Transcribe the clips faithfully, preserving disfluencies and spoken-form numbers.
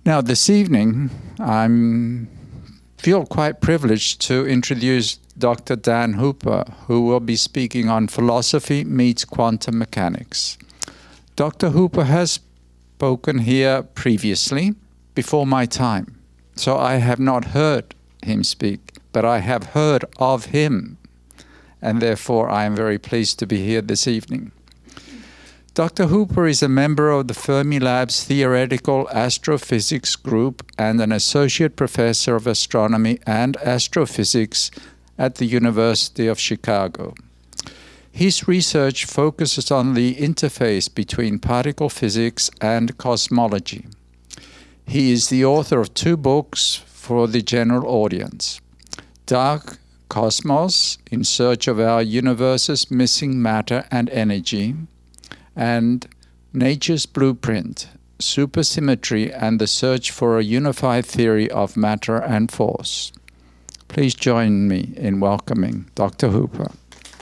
Now, this evening, I feel quite privileged to introduce Doctor Dan Hooper, who will be speaking on philosophy meets quantum mechanics. Doctor Hooper has spoken here previously, before my time, so I have not heard him speak, but I have heard of him, and therefore I am very pleased to be here this evening. Doctor Hooper is a member of the Fermilab's Theoretical Astrophysics Group and an associate professor of astronomy and astrophysics at the University of Chicago. His research focuses on the interface between particle physics and cosmology. He is the author of two books for the general audience: Dark Cosmos, In Search of Our Universe's Missing Matter and Energy, and Nature's Blueprint, Supersymmetry and the Search for a Unified Theory of Matter and Force. Please join me in welcoming Doctor Hooper.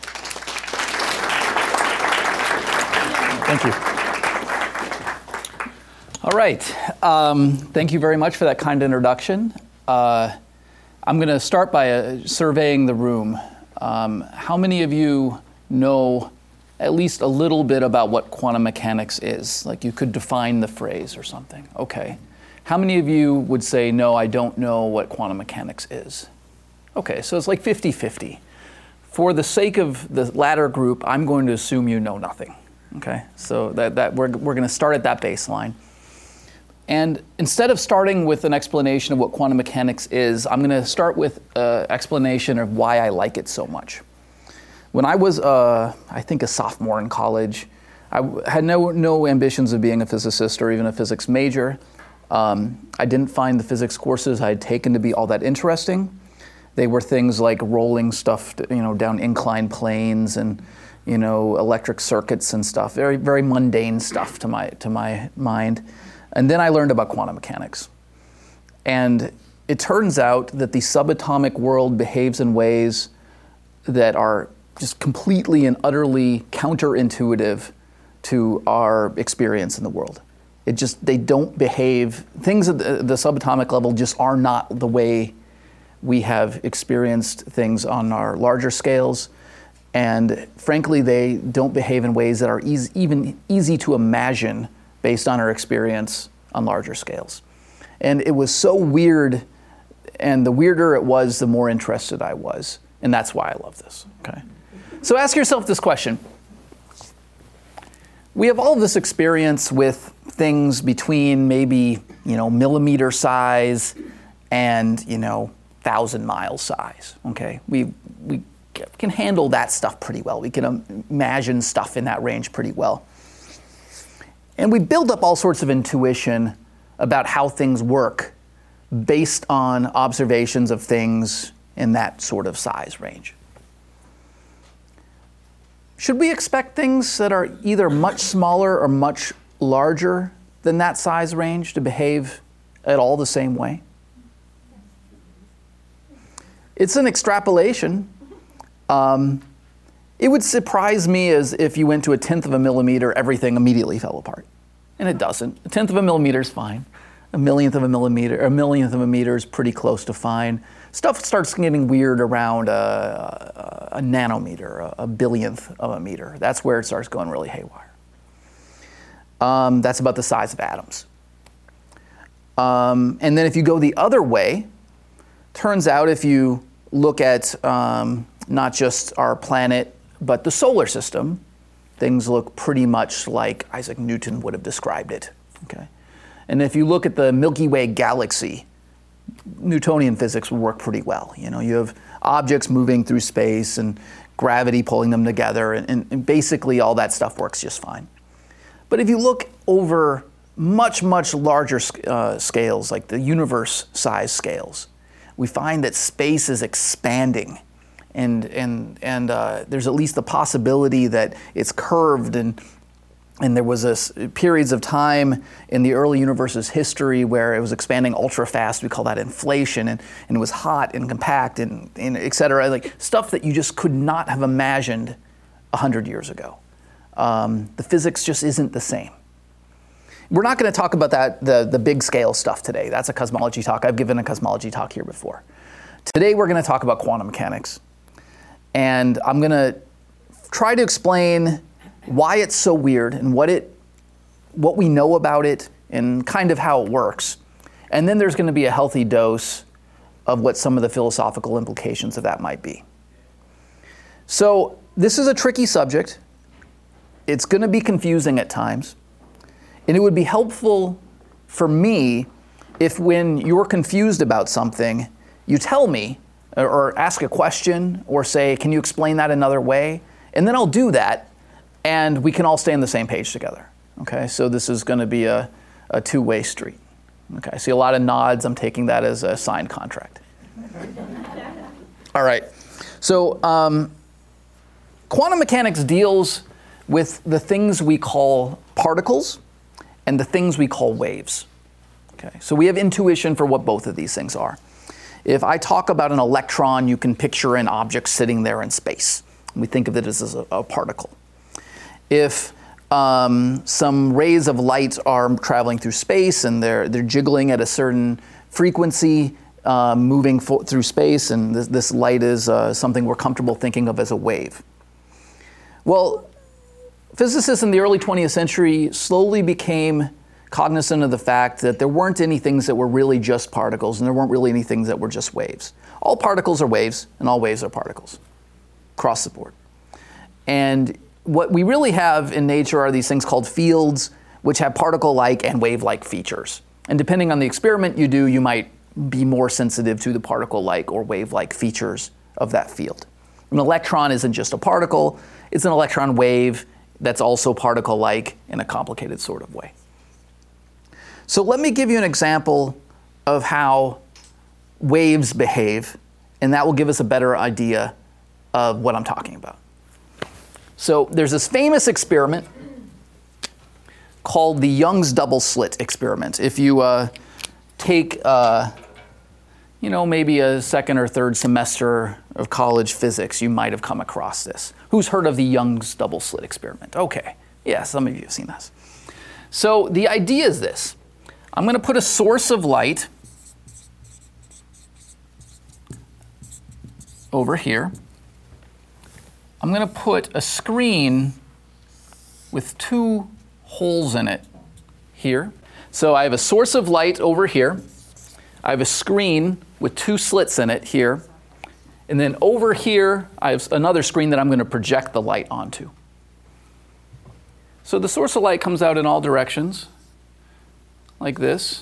Thank you. All right. Um, thank you very much for that kind introduction. Uh, I'm going to start by uh, surveying the room. Um, how many of you know at least a little bit about what quantum mechanics is? Like you could define the phrase or something. Okay. How many of you would say, no, I don't know what quantum mechanics is? Okay, so it's like fifty fifty. For the sake of the latter group, I'm going to assume you know nothing. Okay, so that, that we're, we're going to start at that baseline. And instead of starting with an explanation of what quantum mechanics is, I'm going to start with an explanation of why I like it so much. When I was, uh, I think, a sophomore in college, I had no, no ambitions of being a physicist or even a physics major. Um, I didn't find the physics courses I had taken to be all that interesting. They were things like rolling stuff, you know, down inclined planes and, you know, electric circuits and stuff. Very, very mundane stuff to my, to my mind. And then I learned about quantum mechanics. And it turns out that the subatomic world behaves in ways that are just completely and utterly counterintuitive to our experience in the world. It just, they don't behave, things at the, the subatomic level just are not the way we have experienced things on our larger scales. And frankly, they don't behave in ways that are easy, even easy to imagine based on our experience on larger scales. And it was so weird, and the weirder it was, the more interested I was. And that's why I love this, okay? So ask yourself this question. We have all this experience with things between maybe, you know, millimeter size and, you know, thousand mile size, okay? We, we can handle that stuff pretty well. We can imagine stuff in that range pretty well. And we build up all sorts of intuition about how things work based on observations of things in that sort of size range. Should we expect things that are either much smaller or much larger than that size range to behave at all the same way? It's an extrapolation. Um, it would surprise me as if you went to a tenth of a millimeter, everything immediately fell apart. And it doesn't. A tenth of a millimeter is fine. A millionth of a millimeter, or a millionth of a meter is pretty close to fine. Stuff starts getting weird around a, a, a nanometer, a, a billionth of a meter. That's where it starts going really haywire. Um, that's about the size of atoms. Um, and then if you go the other way, turns out if you look at um, not just our planet, but the solar system, things look pretty much like Isaac Newton would have described it, okay? And if you look at the Milky Way galaxy, Newtonian physics would work pretty well. You know, you have objects moving through space and gravity pulling them together, and, and, and basically all that stuff works just fine. But if you look over much, much larger uh, scales, like the universe size scales, we find that space is expanding. And, and, and uh, there's at least the possibility that it's curved, and, and there was a, periods of time in the early universe's history where it was expanding ultra fast. We call that inflation, and, and it was hot and compact and, and et cetera, like stuff that you just could not have imagined a hundred years ago. Um, the physics just isn't the same. We're not going to talk about that, the, the big scale stuff today. That's a cosmology talk. I've given a cosmology talk here before. Today we're going to talk about quantum mechanics. And I'm going to try to explain why it's so weird and what it, what we know about it and kind of how it works. And then there's going to be a healthy dose of what some of the philosophical implications of that might be. So this is a tricky subject. It's going to be confusing at times. And it would be helpful for me if when you're confused about something, you tell me or, or ask a question or say, can you explain that another way? And then I'll do that and we can all stay on the same page together. Okay, so this is going to be a, a two-way street. Okay, I see a lot of nods. I'm taking that as a signed contract. All right, so um, quantum mechanics deals with the things we call particles and the things we call waves. Okay, so we have intuition for what both of these things are. If I talk about an electron, you can picture an object sitting there in space. We think of it as a, a particle. If um, some rays of light are traveling through space and they're, they're jiggling at a certain frequency, uh, moving fo- through space, and this, this light is uh, something we're comfortable thinking of as a wave. Well, physicists in the early twentieth century slowly became cognizant of the fact that there weren't any things that were really just particles, and there weren't really any things that were just waves. All particles are waves, and all waves are particles, across the board. And what we really have in nature are these things called fields, which have particle-like and wave-like features. And depending on the experiment you do, you might be more sensitive to the particle-like or wave-like features of that field. An electron isn't just a particle, it's an electron wave that's also particle-like in a complicated sort of way. So let me give you an example of how waves behave, and that will give us a better idea of what I'm talking about. So there's this famous experiment called the Young's double slit experiment. If you uh, take, uh, you know, maybe a second or third semester of college physics, you might have come across this. Who's heard of the Young's double slit experiment? Okay, yeah, some of you have seen this. So the idea is this. I'm going to put a source of light over here. I'm going to put a screen with two holes in it here. So I have a source of light over here. I have a screen with two slits in it here. And then over here, I have another screen that I'm going to project the light onto. So the source of light comes out in all directions, like this.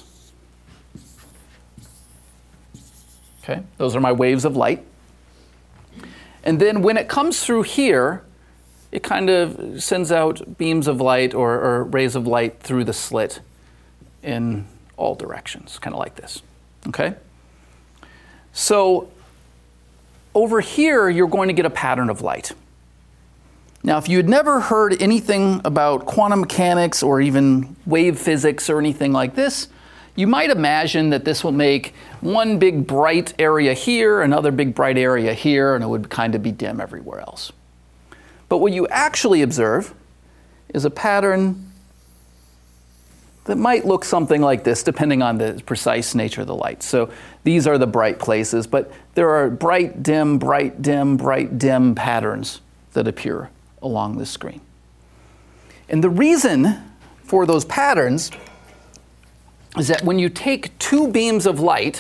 Okay, those are my waves of light. And then when it comes through here, it kind of sends out beams of light or, or rays of light through the slit in all directions, kind of like this. Okay? So over here, you're going to get a pattern of light. Now, if you had never heard anything about quantum mechanics or even wave physics or anything like this, you might imagine that this will make one big bright area here, another big bright area here, and it would kind of be dim everywhere else. But what you actually observe is a pattern that might look something like this, depending on the precise nature of the light. So these are the bright places, but there are bright, dim, bright, dim, bright, dim patterns that appear along the screen. And the reason for those patterns is that when you take two beams of light,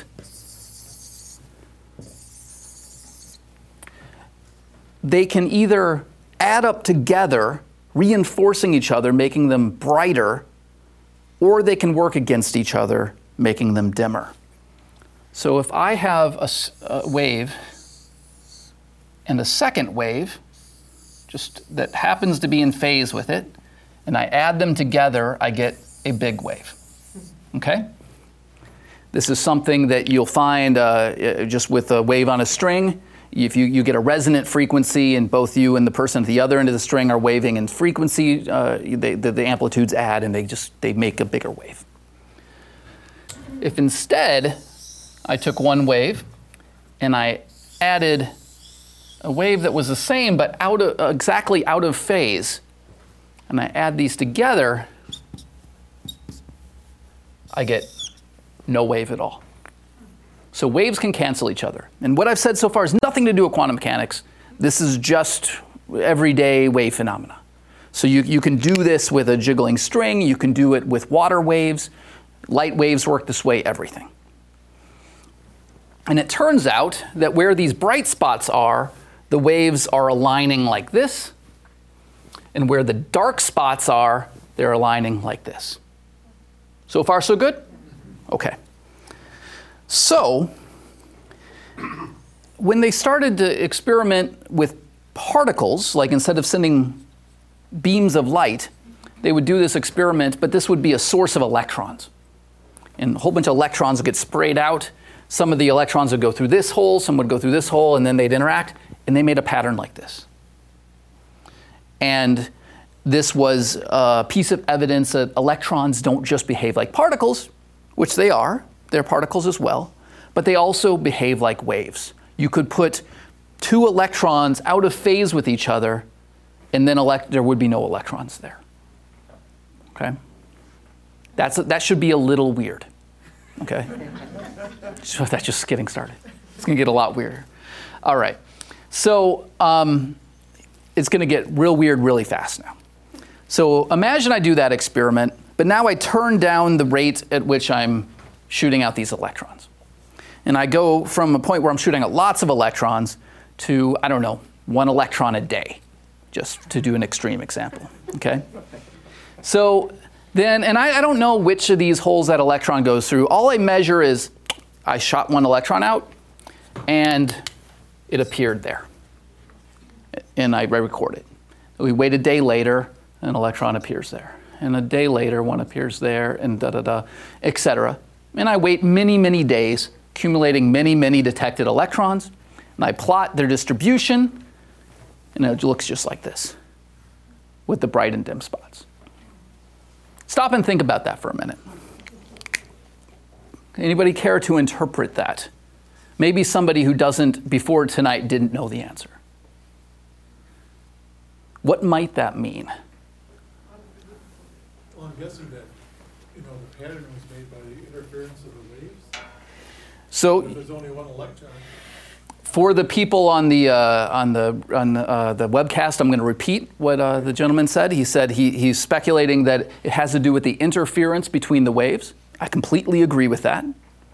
they can either add up together, reinforcing each other, making them brighter, or they can work against each other, making them dimmer. So if I have a, a wave and a second wave, just that happens to be in phase with it, and I add them together, I get a big wave. Okay? This is something that you'll find uh, just with a wave on a string. If you, you get a resonant frequency and both you and the person at the other end of the string are waving in frequency, uh, they, the, the amplitudes add and they just they make a bigger wave. If instead I took one wave and I added a wave that was the same but out of, uh, exactly out of phase, and I add these together, I get no wave at all. So waves can cancel each other. And what I've said so far has nothing to do with quantum mechanics. This is just everyday wave phenomena. So you, you can do this with a jiggling string. You can do it with water waves. Light waves work this way, everything. And it turns out that where these bright spots are, the waves are aligning like this. And where the dark spots are, they're aligning like this. So far, so good? Okay. So when they started to experiment with particles, like instead of sending beams of light, they would do this experiment, but this would be a source of electrons. And a whole bunch of electrons would get sprayed out. Some of the electrons would go through this hole, some would go through this hole, and then they'd interact. And they made a pattern like this. And this was a piece of evidence that electrons don't just behave like particles, which they are. They're particles as well. But they also behave like waves. You could put two electrons out of phase with each other, and then elect there would be no electrons there. Okay? That's, that should be a little weird. Okay? So that's just getting started. It's going to get a lot weirder. All right. So um, it's going to get real weird really fast now. So imagine I do that experiment, but now I turn down the rate at which I'm shooting out these electrons. And I go from a point where I'm shooting out lots of electrons to, I don't know, one electron a day, just to do an extreme example. Okay? So then, and I, I don't know which of these holes that electron goes through. All I measure is I shot one electron out, and it appeared there. And I record it. We wait a day later, an electron appears there. And a day later, one appears there, and da-da-da, et cetera. And I wait many, many days, accumulating many, many detected electrons. And I plot their distribution, and it looks just like this, with the bright and dim spots. Stop and think about that for a minute. Anybody care to interpret that? Maybe somebody who doesn't, before tonight, didn't know the answer. What might that mean? Well, I'm guessing that, you know, the pattern was made by the interference of the waves. So, if there's only one electron. For the people on the uh, on the on the, uh, the webcast, I'm going to repeat what uh, the gentleman said. He said he, he's speculating that it has to do with the interference between the waves. I completely agree with that.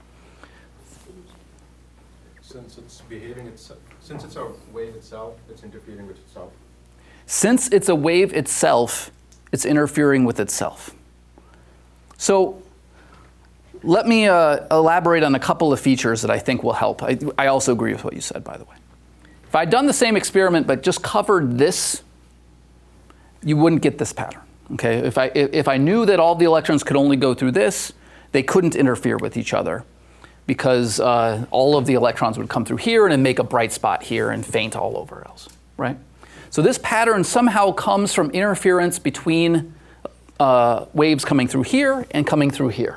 Since it's behaving itself, since it's a wave itself, it's interfering with itself. Since it's a wave itself, it's interfering with itself. So let me uh, elaborate on a couple of features that I think will help. I, I also agree with what you said, by the way. If I'd done the same experiment but just covered this, you wouldn't get this pattern. Okay? If I, if I knew that all the electrons could only go through this, they couldn't interfere with each other because uh, all of the electrons would come through here and then make a bright spot here and faint all over else, right? So this pattern somehow comes from interference between uh, waves coming through here and coming through here.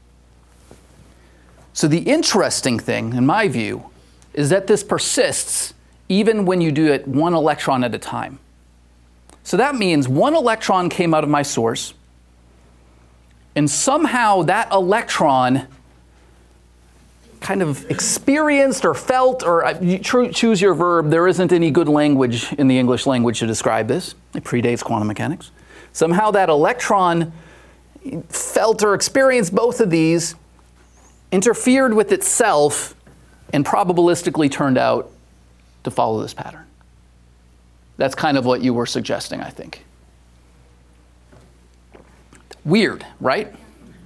So the interesting thing, in my view, is that this persists even when you do it one electron at a time. So that means one electron came out of my source, and somehow that electron kind of experienced or felt, or you choose your verb. There isn't any good language in the English language to describe this. It predates quantum mechanics. Somehow that electron felt or experienced both of these, interfered with itself, and probabilistically turned out to follow this pattern. That's kind of what you were suggesting, I think. Weird, right?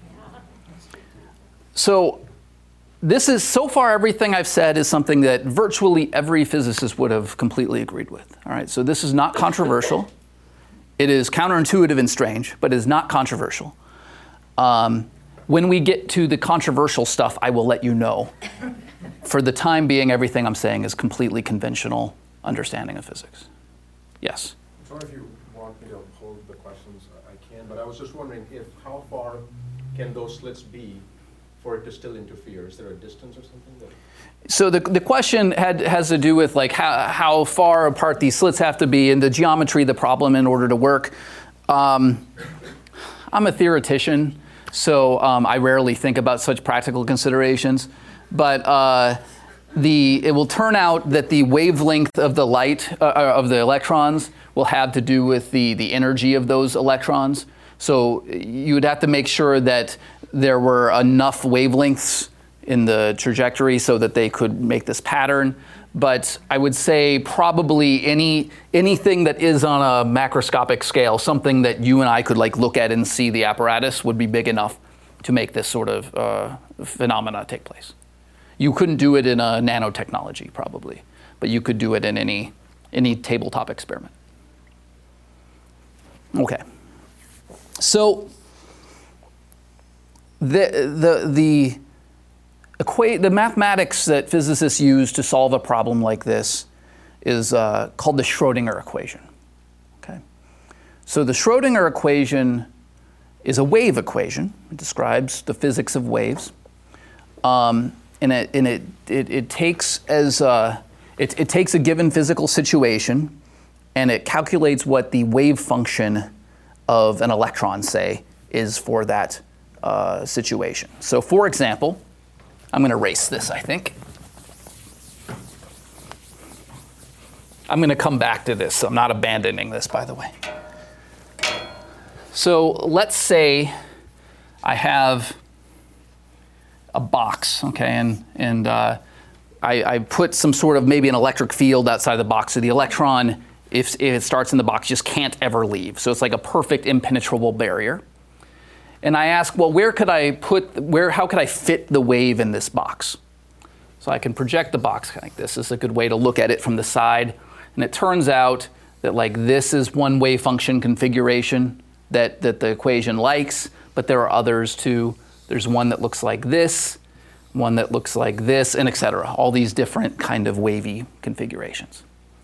So this is, so far everything I've said is something that virtually every physicist would have completely agreed with. All right, so this is not controversial. It is counterintuitive and strange, but it is not controversial. Um, when we get to the controversial stuff, I will let you know. For the time being, everything I'm saying is completely conventional understanding of physics. Yes? I'm sorry if you want me to hold the questions, I can, but I was just wondering if how far can those slits be for it to still interfere? Is there a distance or something? That So the, the question had, has to do with like how, how far apart these slits have to be and the geometry of the problem in order to work. Um, I'm a theoretician. So um, I rarely think about such practical considerations. But uh, the, it will turn out that the wavelength of the light, uh, of the electrons, will have to do with the, the energy of those electrons. So you would have to make sure that there were enough wavelengths in the trajectory so that they could make this pattern. But I would say probably any anything that is on a macroscopic scale, something that you and I could like look at and see the apparatus, would be big enough to make this sort of uh, phenomena take place. You couldn't do it in a nanotechnology probably, but you could do it in any any tabletop experiment. Okay. So the the the Equa the mathematics that physicists use to solve a problem like this is uh, called the Schrödinger equation. Okay? So the Schrödinger equation is a wave equation. It describes the physics of waves. Um, and it, and it, it, it, takes as a, it, it takes a given physical situation and it calculates what the wave function of an electron, say, is for that uh, situation. So for example, I'm going to erase this, I think. I'm going to come back to this. I'm not abandoning this, by the way. So let's say I have a box, okay, and, and uh, I, I put some sort of maybe an electric field outside the box. So the electron, if, if it starts in the box, just can't ever leave. So it's like a perfect impenetrable barrier. And I ask, well, where could I put, where, how could I fit the wave in this box? So I can project the box like this. This is a good way to look at it from the side. And it turns out that like this is one wave function configuration that, that the equation likes, but there are others too. There's one that looks like this, one that looks like this, and et cetera. All these different kind of wavy configurations.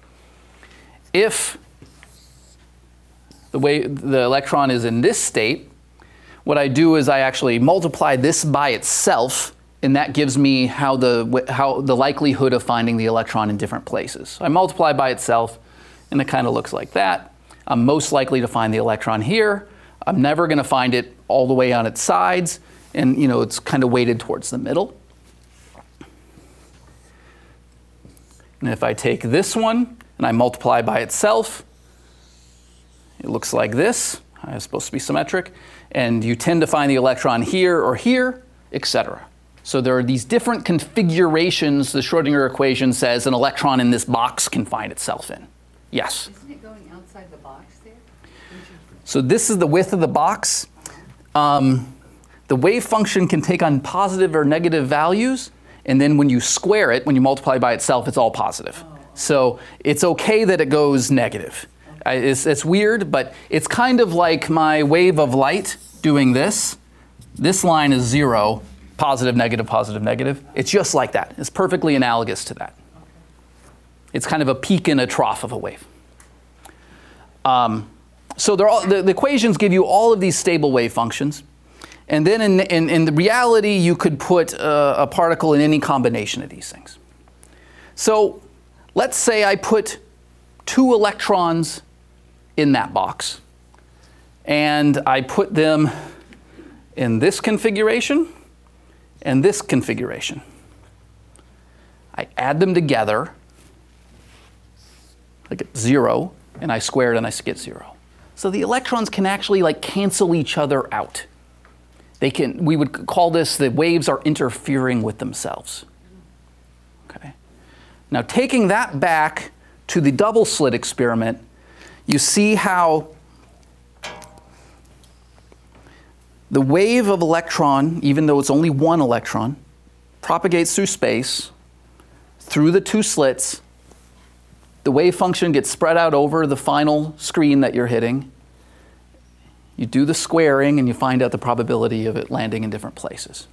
If the, wave, the electron is in this state, what I do is I actually multiply this by itself, and that gives me how the, how the likelihood of finding the electron in different places. So I multiply by itself, and it kind of looks like that. I'm most likely to find the electron here. I'm never going to find it all the way on its sides, and you know it's kind of weighted towards the middle. And if I take this one, and I multiply by itself, it looks like this. It's supposed to be symmetric. And you tend to find the electron here or here, et cetera. So there are these different configurations the Schrödinger equation says an electron in this box can find itself in. Yes? Isn't it going outside the box there? So this is the width of the box. Um, the wave function can take on positive or negative values. And then when you square it, when you multiply by itself, it's all positive. Oh. So it's OK that it goes negative. I, it's, it's weird, but it's kind of like my wave of light doing this. This line is zero, positive, negative, positive, negative. It's just like that. It's perfectly analogous to that. It's kind of a peak and a trough of a wave. Um, so they're all, the, the equations give you all of these stable wave functions. And then in, in, in the reality, you could put uh, a particle in any combination of these things. So let's say I put two electrons in that box. And I put them in this configuration and this configuration. I add them together. I get zero, and I square it and I get zero. So the electrons can actually like cancel each other out. They can, we would call this the waves are interfering with themselves. Okay. Now taking that back to the double slit experiment, you see how the wave of electron, even though it's only one electron, propagates through space, through the two slits. The wave function gets spread out over the final screen that you're hitting. You do the squaring and you find out the probability of it landing in different places.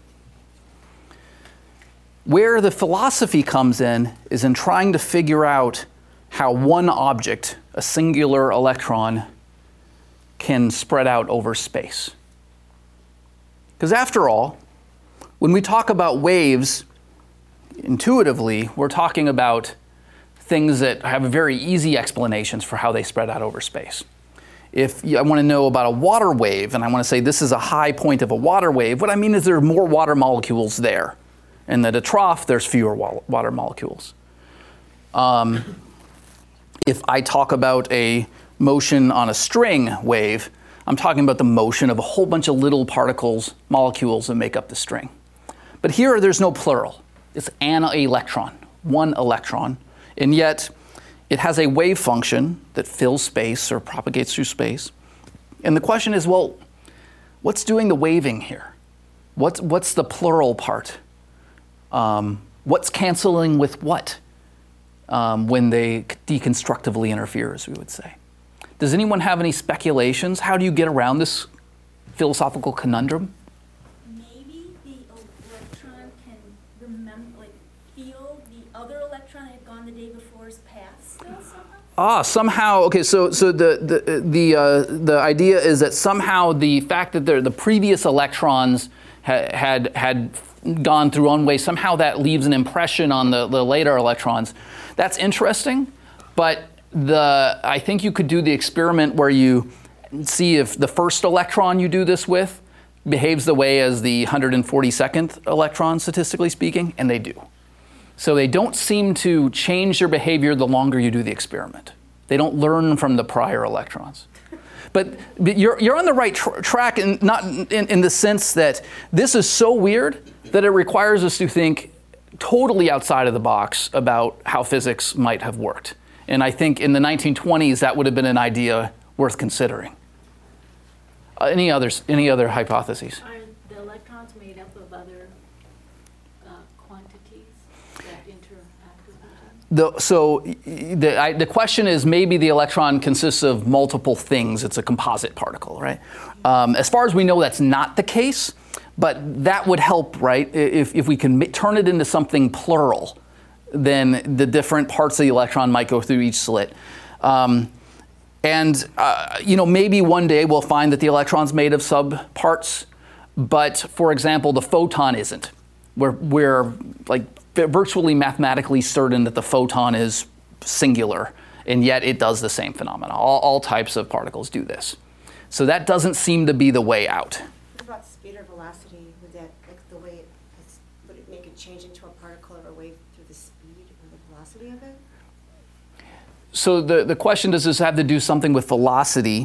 Where the philosophy comes in is in trying to figure out how one object, a singular electron, can spread out over space. Because after all, when we talk about waves, intuitively, we're talking about things that have very easy explanations for how they spread out over space. If I want to know about a water wave and I want to say this is a high point of a water wave, what I mean is there are more water molecules there. And at a trough, there's fewer water molecules. Um, if I talk about a motion on a string wave, I'm talking about the motion of a whole bunch of little particles, molecules that make up the string. But here, there's no plural. It's an electron, one electron. And yet, it has a wave function that fills space or propagates through space. And the question is, well, what's doing the waving here? What's, what's the plural part? Um, what's canceling with what um, when they deconstructively interfere, as we would say? Does anyone have any speculations? How do you get around this philosophical conundrum? Maybe the electron can remember, like, feel the other electron that had gone the day before's path still somehow? Ah, somehow. Okay, so so the the the uh, the idea is that somehow the fact that the the previous electrons ha had had gone through one way, somehow that leaves an impression on the the later electrons. That's interesting, but the I think you could do the experiment where you see if the first electron you do this with behaves the way as the one hundred forty-second electron, statistically speaking, and they do. So they don't seem to change their behavior the longer you do the experiment. They don't learn from the prior electrons. But, but you're, you're on the right tr track, in, not in, in the sense that this is so weird that it requires us to think totally outside of the box about how physics might have worked. And I think in the nineteen twenties, that would have been an idea worth considering. Uh, any others? Any other hypotheses? Are the electrons made up of other uh, quantities that interact with each other? The, so the, I, the question is, maybe the electron consists of multiple things. It's a composite particle, right? Um, as far as we know, that's not the case, but that would help, right? If, if we can turn it into something plural, then the different parts of the electron might go through each slit. Um, and, uh, you know, maybe one day we'll find that the electron's made of subparts, but, for example, the photon isn't. We're, we're like virtually mathematically certain that the photon is singular, and yet it does the same phenomena. All, all types of particles do this. So that doesn't seem to be the way out. What about speed or velocity? Would that, like the way it, would it make it change into a particle or a wave through the speed or the velocity of it? So the, the question, does this have to do something with velocity?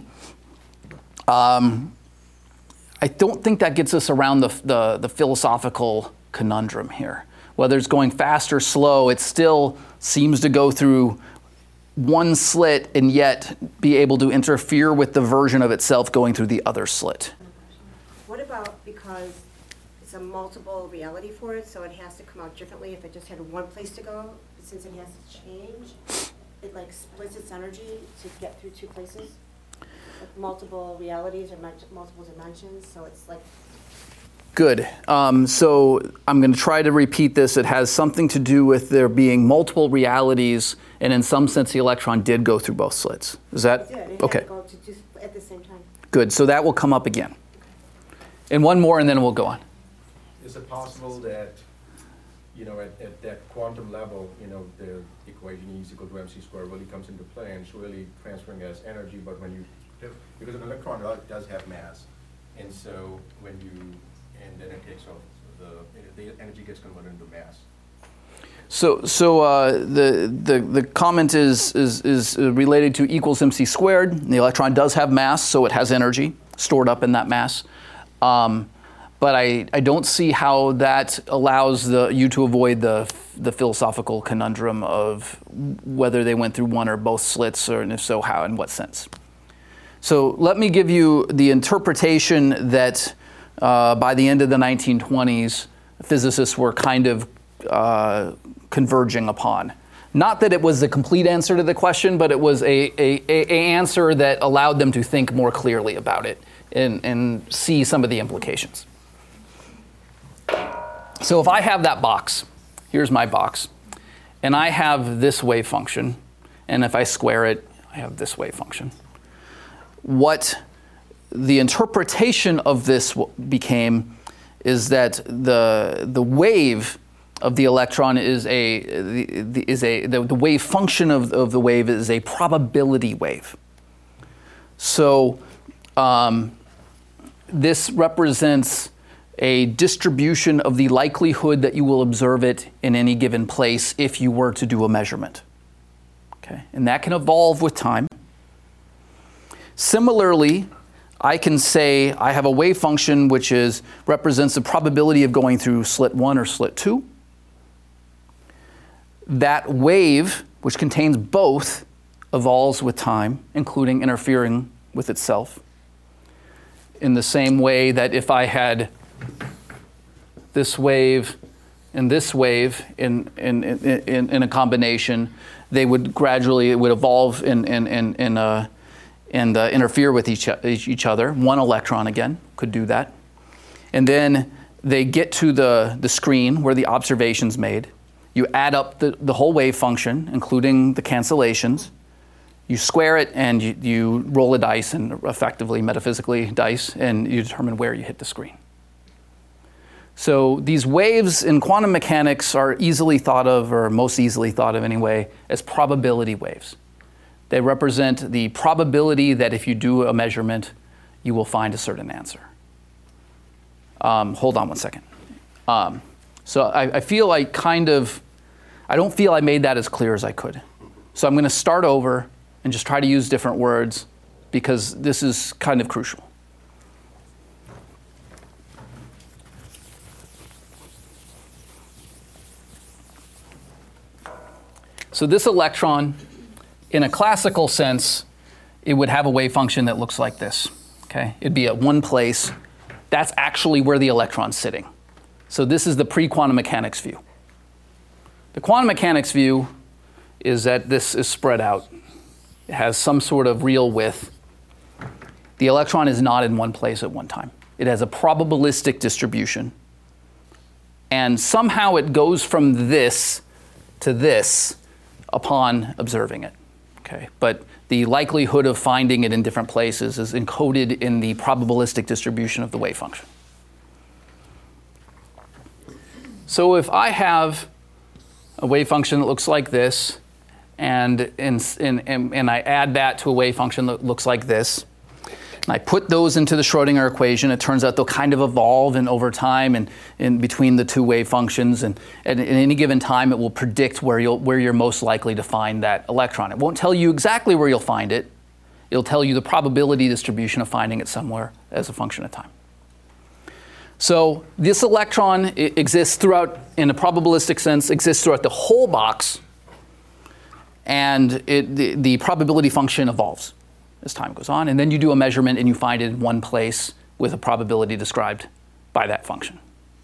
Um, I don't think that gets us around the, the, the philosophical conundrum here. Whether it's going fast or slow, it still seems to go through one slit and yet be able to interfere with the version of itself going through the other slit. What about because it's a multiple reality for it, so it has to come out differently if it just had one place to go, but since it has to change, it like splits its energy to get through two places? Like multiple realities or multiple dimensions, so it's like... Good. Um, so I'm going to try to repeat this. It has something to do with there being multiple realities, and in some sense the electron did go through both slits. Is that? It did. It okay? had to go to just at the same time. Good. So that will come up again. And one more, and then we'll go on. Is it possible that, you know, at, at that quantum level, you know, the equation E is equal to mc squared really comes into play, and it's really transferring as energy, but when you, because an electron does have mass, and so when you, and then it takes off, the, the energy gets converted into mass. So, so uh, the, the, the comment is, is, is related to equals mc squared. The electron does have mass, so it has energy stored up in that mass. Um, but I, I don't see how that allows the, you to avoid the, the philosophical conundrum of whether they went through one or both slits, or and if so, how, in what sense. So let me give you the interpretation that uh, by the end of the nineteen twenties, physicists were kind of uh, converging upon. Not that it was the complete answer to the question, but it was a, a, a, a answer that allowed them to think more clearly about it and, and see some of the implications. So if I have that box, here's my box, and I have this wave function, and if I square it, I have this wave function. What the interpretation of this became is that the, the wave of the electron is a, is a the, the wave function of, of the wave is a probability wave. So um, this represents a distribution of the likelihood that you will observe it in any given place if you were to do a measurement. Okay, and that can evolve with time. Similarly, I can say I have a wave function which is represents the probability of going through slit one or slit two. That wave, which contains both, evolves with time, including interfering with itself. In the same way that if I had this wave and this wave in, in, in, in a combination, they would gradually, it would evolve and, and, and, and, uh, and uh, interfere with each, each other. One electron, again, could do that. And then they get to the, the screen where the observation's made. You add up the, the whole wave function, including the cancellations. You square it and you, you roll a dice, and effectively, metaphysically, dice, and you determine where you hit the screen. So these waves in quantum mechanics are easily thought of, or most easily thought of anyway, as probability waves. They represent the probability that if you do a measurement, you will find a certain answer. Um, hold on one second. Um, so I, I feel I kind of, I don't feel I made that as clear as I could. So I'm going to start over and just try to use different words because this is kind of crucial. So this electron, in a classical sense, it would have a wave function that looks like this. Okay? It'd be at one place. That's actually where the electron's sitting. So this is the pre-quantum mechanics view. The quantum mechanics view is that this is spread out. It has some sort of real width. The electron is not in one place at one time. It has a probabilistic distribution. And somehow it goes from this to this upon observing it. Okay? But the likelihood of finding it in different places is encoded in the probabilistic distribution of the wave function. So if I have a wave function that looks like this, and, and, and, and I add that to a wave function that looks like this, and I put those into the Schrodinger equation, it turns out they'll kind of evolve and over time and in between the two wave functions, and, and at any given time it will predict where, you'll, where you're most likely to find that electron. It won't tell you exactly where you'll find it. It'll tell you the probability distribution of finding it somewhere as a function of time. So this electron exists throughout, in a probabilistic sense, exists throughout the whole box, and it, the, the probability function evolves as time goes on, and then you do a measurement and you find it in one place with a probability described by that function.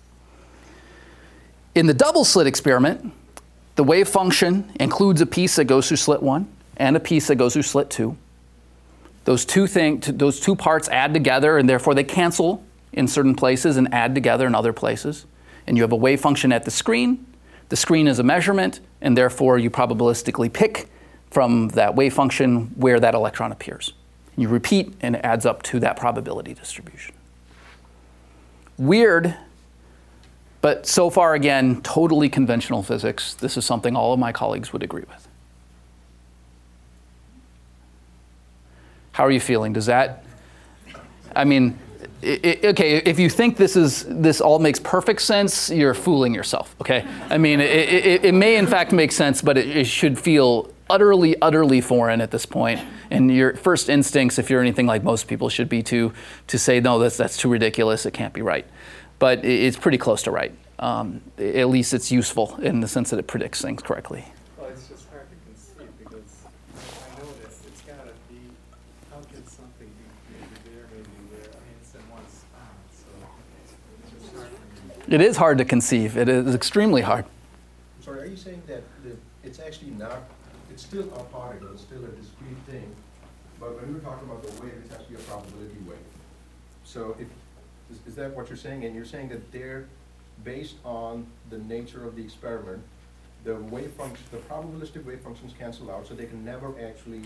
In the double slit experiment, the wave function includes a piece that goes through slit one and a piece that goes through slit two. Those two, thing, those two parts add together, and therefore they cancel in certain places and add together in other places. And you have a wave function at the screen. The screen is a measurement, and therefore you probabilistically pick from that wave function where that electron appears. You repeat, and it adds up to that probability distribution. Weird, but so far, again, totally conventional physics. This is something all of my colleagues would agree with. How are you feeling? Does that, I mean, It, it, okay, if you think this is this all makes perfect sense, you're fooling yourself. Okay, I mean, it, it, it may in fact make sense, but it, it should feel utterly, utterly foreign at this point. And your first instincts, if you're anything like most people, should be to to say, no, that's that's too ridiculous. It can't be right. But it, it's pretty close to right. Um, at least it's useful in the sense that it predicts things correctly. Well, it's just hard to conceive because I know that it's got to be. How can something be maybe there, maybe there? I mean, it's in one spot, so it's just hard for me. It is hard to conceive. It is extremely hard. Sorry, are you saying that the, it's actually not, it's still a particle, it's still a discrete thing, but when we're talking about the wave, it's actually a probability wave. So if, is, is that what you're saying? And you're saying that they're based on the nature of the experiment, the wave function, the probabilistic wave functions cancel out, so they can never actually,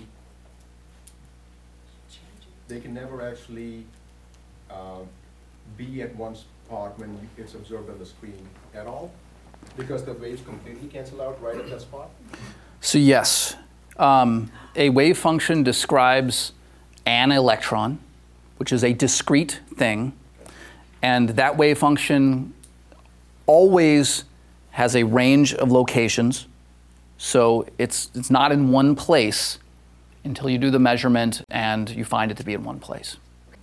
they can never actually uh, be at one spot when it's observed on the screen at all? Because the waves completely cancel out right at that spot? So yes, um, a wave function describes an electron, which is a discrete thing, and that wave function always has a range of locations, so it's, it's not in one place until you do the measurement and you find it to be in one place.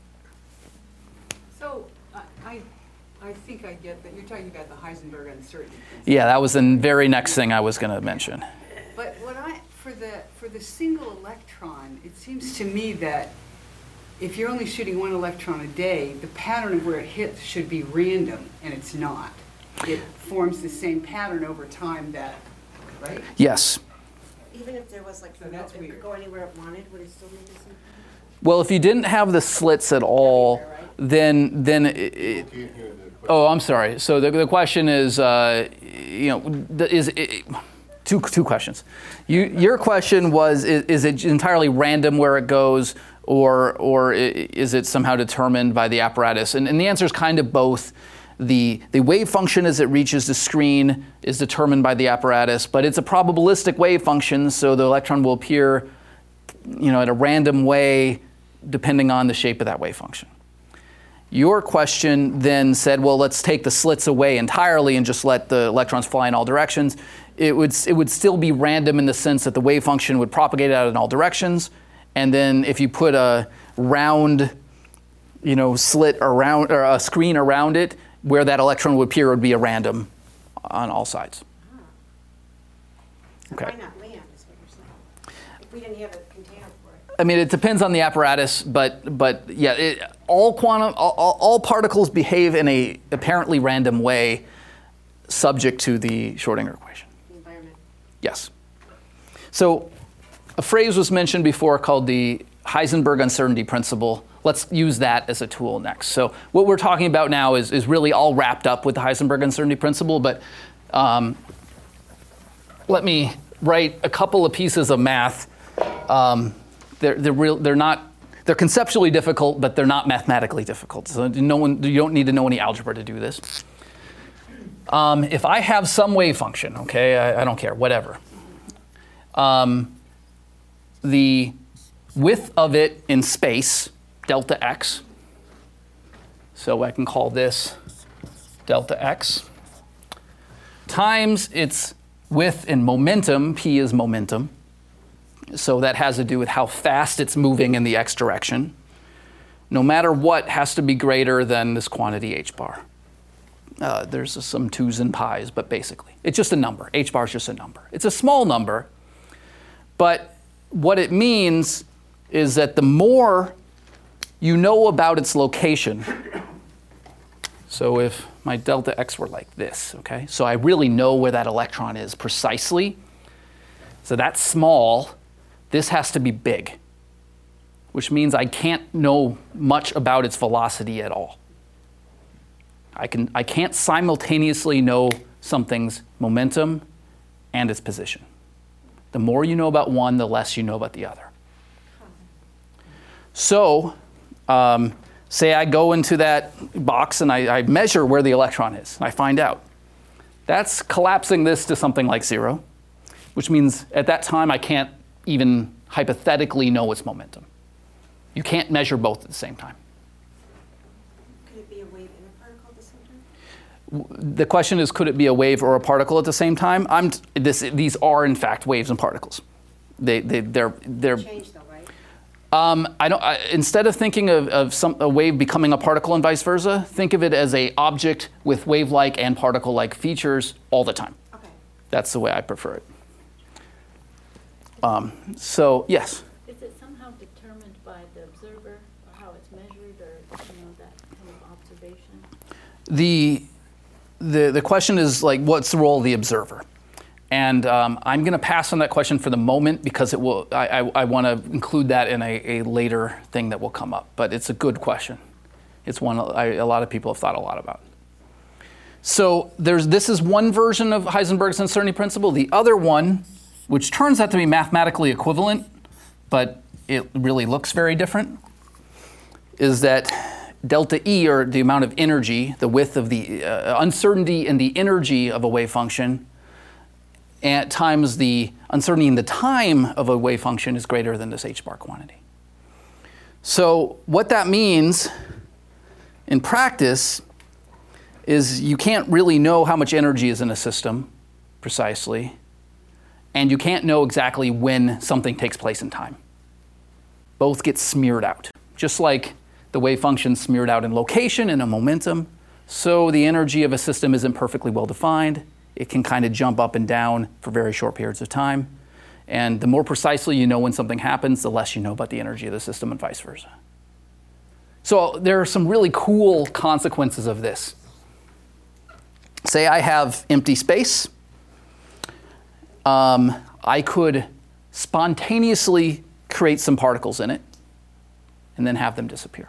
So I, I, I think I get that you're talking about the Heisenberg uncertainty. Yeah, that was the very next thing I was going to mention. But what I, for the, for the single electron, it seems to me that if you're only shooting one electron a day, the pattern of where it hits should be random, and it's not. It forms the same pattern over time that, right? Yes. Even if there was like, So that's if it weird. could go anywhere it wanted, would it still make the same? Well, if you didn't have the slits at all, then then it, it, oh, I'm sorry. So the, the question is, uh, you know, the- is it, two two questions. You your question was, is, is it entirely random where it goes, or or i- is it somehow determined by the apparatus? And, and the answer is kind of both. The, the wave function as it reaches the screen is determined by the apparatus, but it's a probabilistic wave function, so the electron will appear, you know, in a random way depending on the shape of that wave function. Your question then said, well, let's take the slits away entirely and just let the electrons fly in all directions. It would, it would still be random in the sense that the wave function would propagate out in all directions, and then if you put a round, you know, slit around, or a screen around it, where that electron would appear would be a random on all sides. So Okay. why not land, is what you're saying? If we didn't have a container for it. I mean, it depends on the apparatus, but but yeah, it, all quantum, all, all all particles behave in a apparently random way, subject to the Schrodinger equation. The environment. Yes. So, a phrase was mentioned before called the Heisenberg uncertainty principle. Let's use that as a tool next. So what we're talking about now is, is really all wrapped up with the Heisenberg uncertainty principle, but um, let me write a couple of pieces of math. Um, they're, they're, real, they're not, they're conceptually difficult, but they're not mathematically difficult. So no one, you don't need to know any algebra to do this. Um, if I have some wave function, okay, I, I don't care, whatever. Um, the width of it in space, delta x, so I can call this delta x, times its width in momentum, p is momentum, so that has to do with how fast it's moving in the x direction. No matter what, has to be greater than this quantity h bar. Uh, there's some twos and pies, but basically, it's just a number. H bar is just a number. It's a small number, but what it means is that the more you know about its location, so if my delta x were like this, okay, so I really know where that electron is precisely, so that's small, this has to be big, which means I can't know much about its velocity at all. I, can, I can't simultaneously know something's momentum and its position. The more you know about one, the less you know about the other. So, um, say I go into that box and I, I measure where the electron is, and I find out. That's collapsing this to something like zero, which means at that time I can't even hypothetically know its momentum. You can't measure both at the same time. Could it be a wave and a particle at the same time? The question is, could it be a wave or a particle at the same time? I'm t- this, these are, in fact, waves and particles. They, they, they're, they're, Change though, right? um, I don't, I, instead of thinking of, of some, a wave becoming a particle and vice versa, think of it as an object with wave-like and particle-like features all the time. Okay. That's the way I prefer it. Um, so, yes? Is it somehow determined by the observer, or how it's measured, or you know, that kind of observation? The, the, the question is, like, what's the role of the observer? And um, I'm going to pass on that question for the moment because it will. I, I, I want to include that in a, a later thing that will come up. But it's a good question. It's one I, a lot of people have thought a lot about. So there's, this is one version of Heisenberg's uncertainty principle. The other one, which turns out to be mathematically equivalent, but it really looks very different, is that delta E, or the amount of energy, the width of the uh, uncertainty in the energy of a wave function, and times the uncertainty in the time of a wave function is greater than this h bar quantity. So what that means in practice is you can't really know how much energy is in a system precisely, and you can't know exactly when something takes place in time. Both get smeared out. Just like the wave function smeared out in location and in momentum, so the energy of a system isn't perfectly well defined. It can kind of jump up and down for very short periods of time. And the more precisely you know when something happens, the less you know about the energy of the system and vice versa. So there are some really cool consequences of this. Say I have empty space. Um, I could spontaneously create some particles in it and then have them disappear.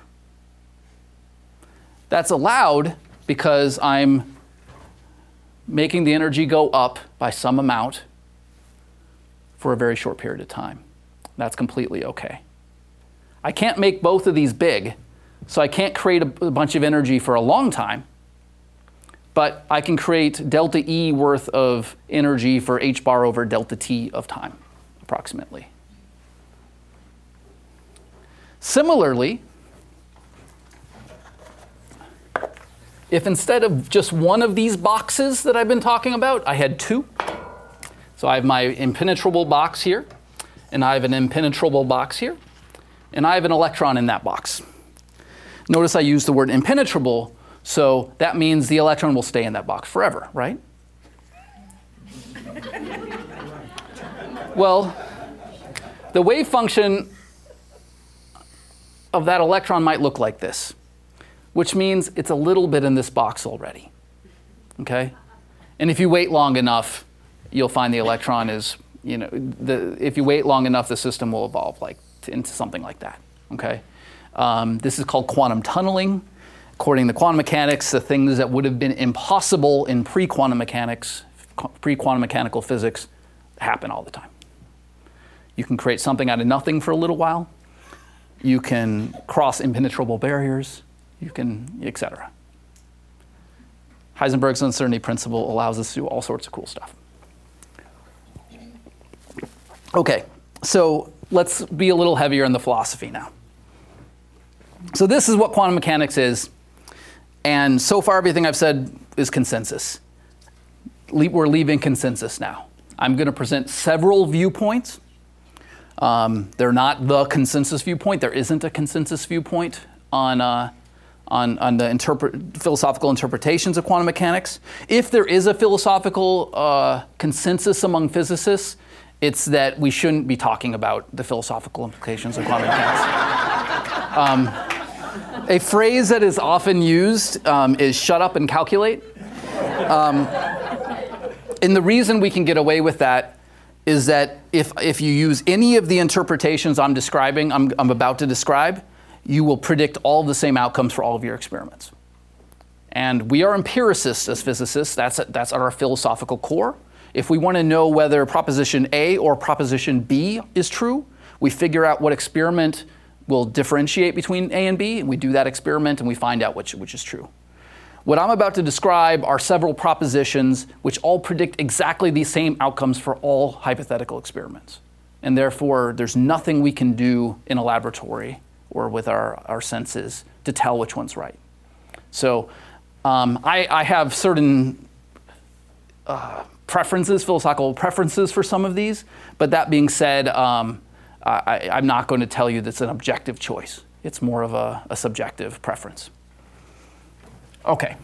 That's allowed because I'm making the energy go up by some amount for a very short period of time. That's completely okay. I can't make both of these big, so I can't create a, a bunch of energy for a long time, but I can create delta E worth of energy for h bar over delta t of time, approximately. Similarly, if instead of just one of these boxes that I've been talking about, I had two. So I have my impenetrable box here, and I have an impenetrable box here, and I have an electron in that box. Notice I use the word impenetrable, so that means the electron will stay in that box forever, right? Well, the wave function of that electron might look like this, which means it's a little bit in this box already, okay? And if you wait long enough, you'll find the electron is, you know, the, if you wait long enough, the system will evolve like to, into something like that, okay? Um, this is called quantum tunneling. According to quantum mechanics, the things that would have been impossible in pre-quantum mechanics, pre-quantum mechanical physics, happen all the time. You can create something out of nothing for a little while. You can cross impenetrable barriers. You can, et cetera. Heisenberg's uncertainty principle allows us to do all sorts of cool stuff. Okay, so let's be a little heavier in the philosophy now. So this is what quantum mechanics is. And so far, everything I've said is consensus. Le- we're leaving consensus now. I'm going to present several viewpoints. Um, they're not the consensus viewpoint. There isn't a consensus viewpoint on, uh, on, on the interpret- philosophical interpretations of quantum mechanics. If there is a philosophical uh, consensus among physicists, it's that we shouldn't be talking about the philosophical implications of quantum mechanics. Um, a phrase that is often used um, is shut up and calculate. Um, and the reason we can get away with that is that if, if you use any of the interpretations I'm describing, I'm, I'm about to describe, you will predict all the same outcomes for all of your experiments. And we are empiricists as physicists. That's, that's at our philosophical core. If we want to know whether proposition A or proposition B is true, we figure out what experiment will differentiate between A and B, and we do that experiment and we find out which, which is true. What I'm about to describe are several propositions which all predict exactly the same outcomes for all hypothetical experiments. And therefore, there's nothing we can do in a laboratory or with our, our senses to tell which one's right. So um, I, I have certain uh, preferences, philosophical preferences for some of these, but that being said, um, I, I'm not going to tell you that's an objective choice. It's more of a, a subjective preference. Okay.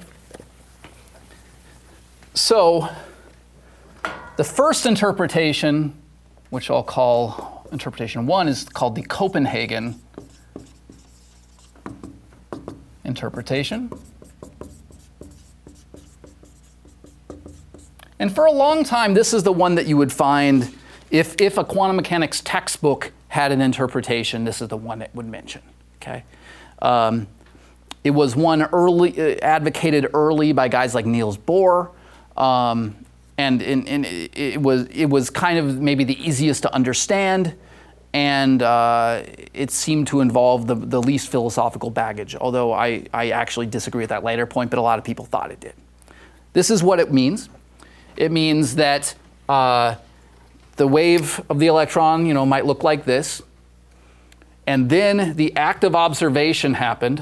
So the first interpretation, which I'll call interpretation one, is called the Copenhagen interpretation. And for a long time, this is the one that you would find if, if a quantum mechanics textbook had an interpretation, this is the one it would mention, okay? Um, It was one early, uh, advocated early by guys like Niels Bohr, um, and, and, and it was it was kind of maybe the easiest to understand, and uh, it seemed to involve the, the least philosophical baggage, although I, I actually disagree with that later point, but a lot of people thought it did. This is what it means. It means that uh, the wave of the electron, you know, might look like this. And then the act of observation happened.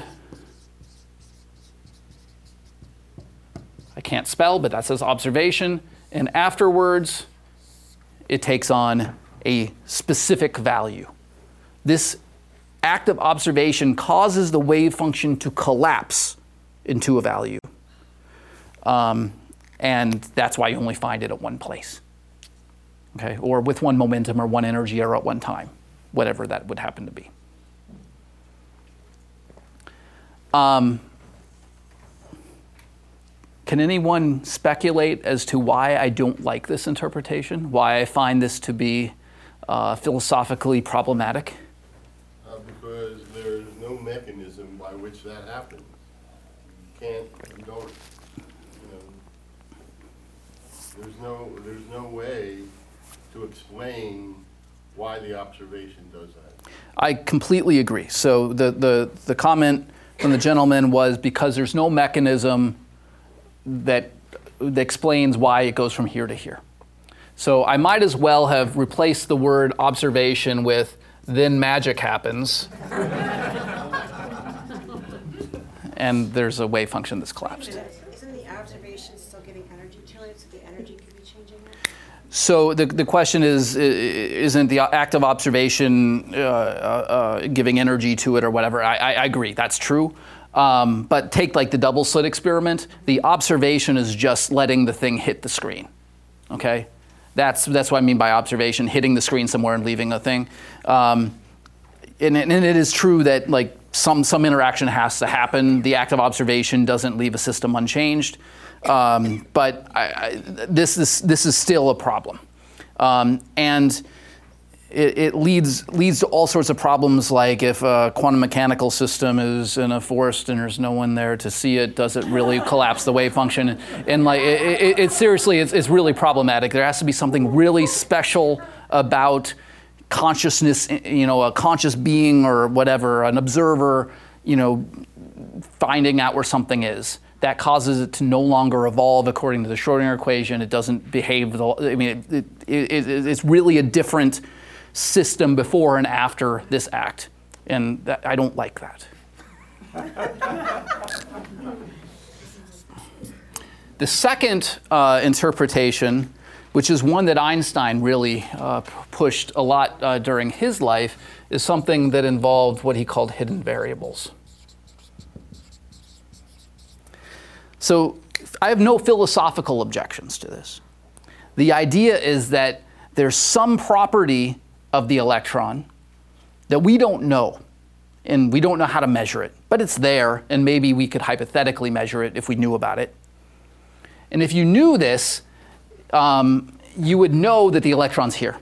I can't spell, but that says observation. And afterwards, it takes on a specific value. This act of observation causes the wave function to collapse into a value. Um, and that's why you only find it at one place. Okay? Or with one momentum or one energy or at one time, whatever that would happen to be. Um, can anyone speculate as to why I don't like this interpretation? Why I find this to be uh, philosophically problematic? Uh, because there's no mechanism by which that happens. You can't, you don't, you know, there's no, there's no way to explain why the observation does that. I completely agree. So the, the, the comment from the gentleman was because there's no mechanism that, that explains why it goes from here to here. So I might as well have replaced the word observation with then magic happens. And there's a wave function that's collapsed. Isn't the observation still giving energy to it, so the energy could be changing it? So the, the question is, isn't the act of observation uh, uh, giving energy to it or whatever? I, I, I agree, that's true. Um, but take like the double slit experiment. The observation is just letting the thing hit the screen, okay? That's, that's what I mean by observation, hitting the screen somewhere and leaving a thing. Um, and, and it is true that like some, some interaction has to happen. The act of observation doesn't leave a system unchanged. Um, but I, I, this, is, this is still a problem. Um, and it, it leads, leads to all sorts of problems, like if a quantum mechanical system is in a forest and there's no one there to see it, does it really collapse the wave function? And, and like, it, it, it seriously, it's, it's really problematic. There has to be something really special about consciousness, you know, a conscious being or whatever, an observer, you know, finding out where something is. That causes it to no longer evolve according to the Schrodinger equation. It doesn't behave, the, I mean, it, it, it, it's really a different system before and after this act. And that, I don't like that. The second uh, interpretation, which is one that Einstein really uh, pushed a lot uh, during his life, is something that involved what he called hidden variables. So I have no philosophical objections to this. The idea is that there's some property of the electron that we don't know, and we don't know how to measure it, but it's there, and maybe we could hypothetically measure it if we knew about it. And if you knew this, um, you would know that the electron's here.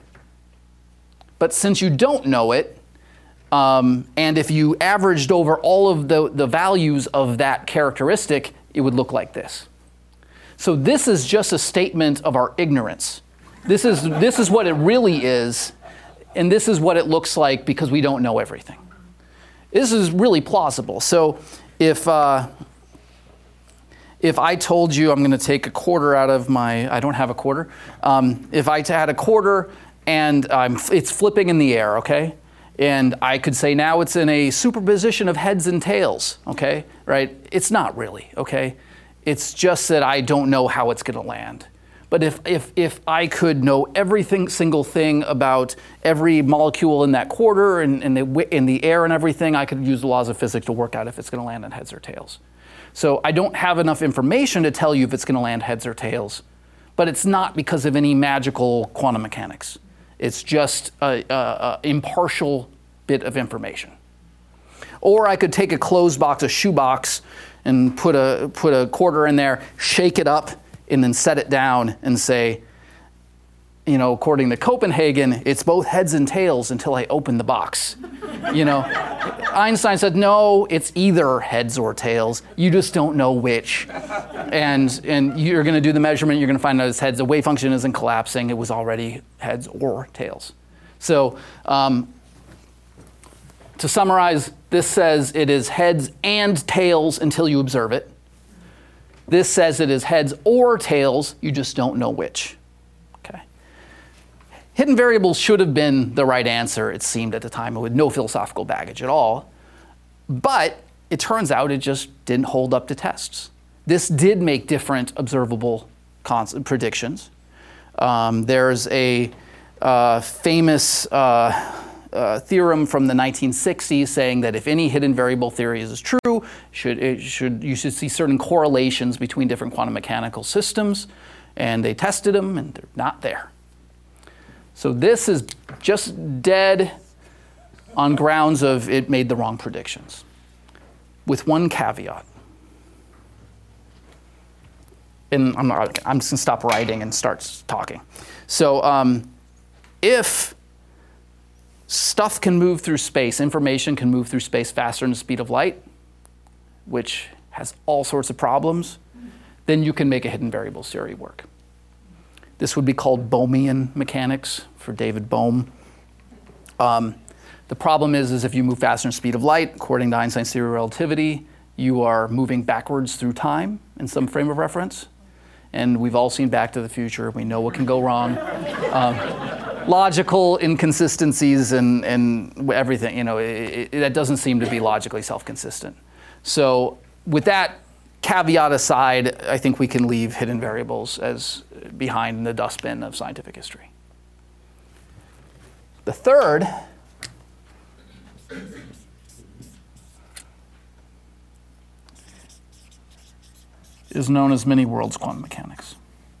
But since you don't know it, um, and if you averaged over all of the, the values of that characteristic, it would look like this. So this is just a statement of our ignorance. This is, this is what it really is, and this is what it looks like because we don't know everything. This is really plausible. So if, uh, if I told you I'm going to take a quarter out of my, I don't have a quarter. Um, if I had a quarter and I'm, it's flipping in the air, okay? And I could say now it's in a superposition of heads and tails, okay? Right? It's not really, okay? It's just that I don't know how it's going to land. But if, if, if I could know everything, single thing about every molecule in that quarter and, and the, in the air and everything, I could use the laws of physics to work out if it's going to land in heads or tails. So I don't have enough information to tell you if it's going to land heads or tails. But it's not because of any magical quantum mechanics. It's just an impartial bit of information. Or I could take a closed box, a shoebox, and put a, put a quarter in there, shake it up, and then set it down and say, you know, according to Copenhagen, it's both heads and tails until I open the box. You know, Einstein said, no, it's either heads or tails. You just don't know which. And, and you're going to do the measurement. You're going to find out it's heads. The wave function isn't collapsing. It was already heads or tails. So um, to summarize, this says it is heads and tails until you observe it. This says it is heads or tails. You just don't know which. Okay. hidden variables should have been the right answer, it seemed at the time, with no philosophical baggage at all. But it turns out it just didn't hold up to tests. This did make different observable cons- predictions. Um, there's a uh, famous uh, uh, theorem from the nineteen sixties saying that if any hidden variable theory is true, should, it should, you should see certain correlations between different quantum mechanical systems. And they tested them, and they're not there. So this is just dead on grounds of it made the wrong predictions, with one caveat. And I'm, not, I'm just going to stop writing and start talking. So um, if stuff can move through space, information can move through space faster than the speed of light, which has all sorts of problems, then you can make a hidden variables theory work. This would be called Bohmian mechanics for David Bohm. Um, the problem is, is if you move faster than the speed of light, according to Einstein's theory of relativity, you are moving backwards through time in some frame of reference. And we've all seen Back to the Future. We know what can go wrong. Um, logical inconsistencies and, and everything, you know, it, it, that doesn't seem to be logically self-consistent. So with that caveat aside, I think we can leave hidden variables as behind in the dustbin of scientific history. The third is known as many worlds quantum mechanics.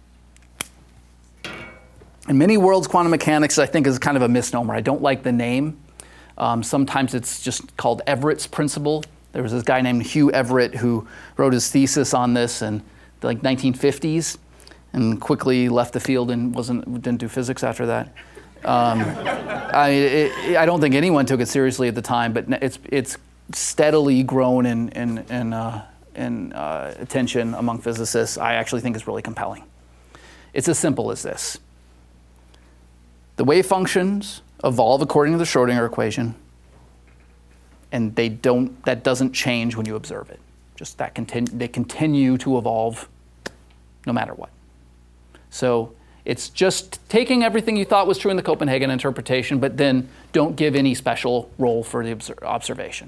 And many worlds quantum mechanics, I think, is kind of a misnomer. I don't like the name. Um, sometimes it's just called Everett's principle. There was this guy named Hugh Everett who wrote his thesis on this in the like nineteen fifties and quickly left the field and wasn't didn't do physics after that. Um, I, it, I don't think anyone took it seriously at the time, but it's it's steadily grown in in in, uh, in uh, attention among physicists. I actually think it's really compelling. It's as simple as this: the wave functions evolve according to the Schrodinger equation. And they don't, that doesn't change when you observe it. Just that continue, they continue to evolve no matter what. So it's just taking everything you thought was true in the Copenhagen interpretation, but then don't give any special role for the obser- observation.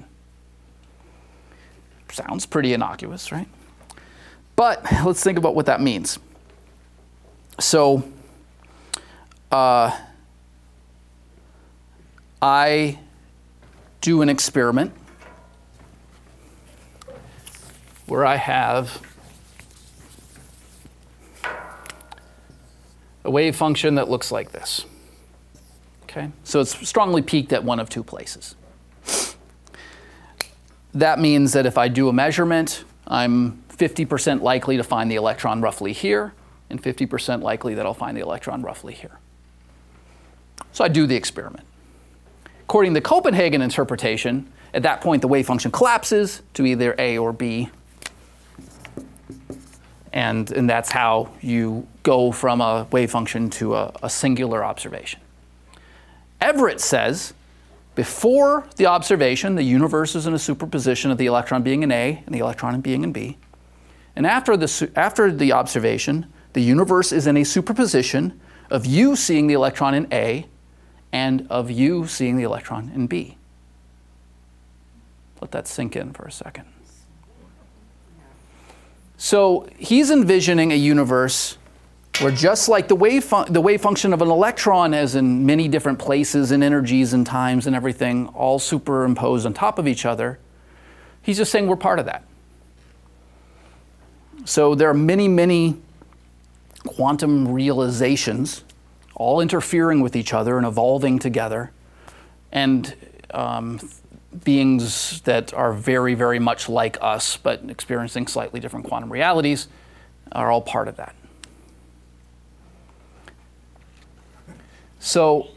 Sounds pretty innocuous, right? But let's think about what that means. So uh, I do an experiment where I have a wave function that looks like this. Okay? So it's strongly peaked at one of two places. That means that if I do a measurement, I'm fifty percent likely to find the electron roughly here, and fifty percent likely that I'll find the electron roughly here. So I do the experiment. According to the Copenhagen interpretation, at that point the wave function collapses to either A or B. And, and that's how you go from a wave function to a, a singular observation. Everett says, before the observation, the universe is in a superposition of the electron being in A and the electron being in B. And after the, after the observation, the universe is in a superposition of you seeing the electron in A and of you seeing the electron in B. Let that sink in for a second. So he's envisioning a universe where, just like the wave, fun- the wave function of an electron is in many different places and energies and times and everything, all superimposed on top of each other, he's just saying we're part of that. So there are many, many quantum realizations all interfering with each other and evolving together, and um, beings that are very, very much like us, but experiencing slightly different quantum realities, are all part of that. So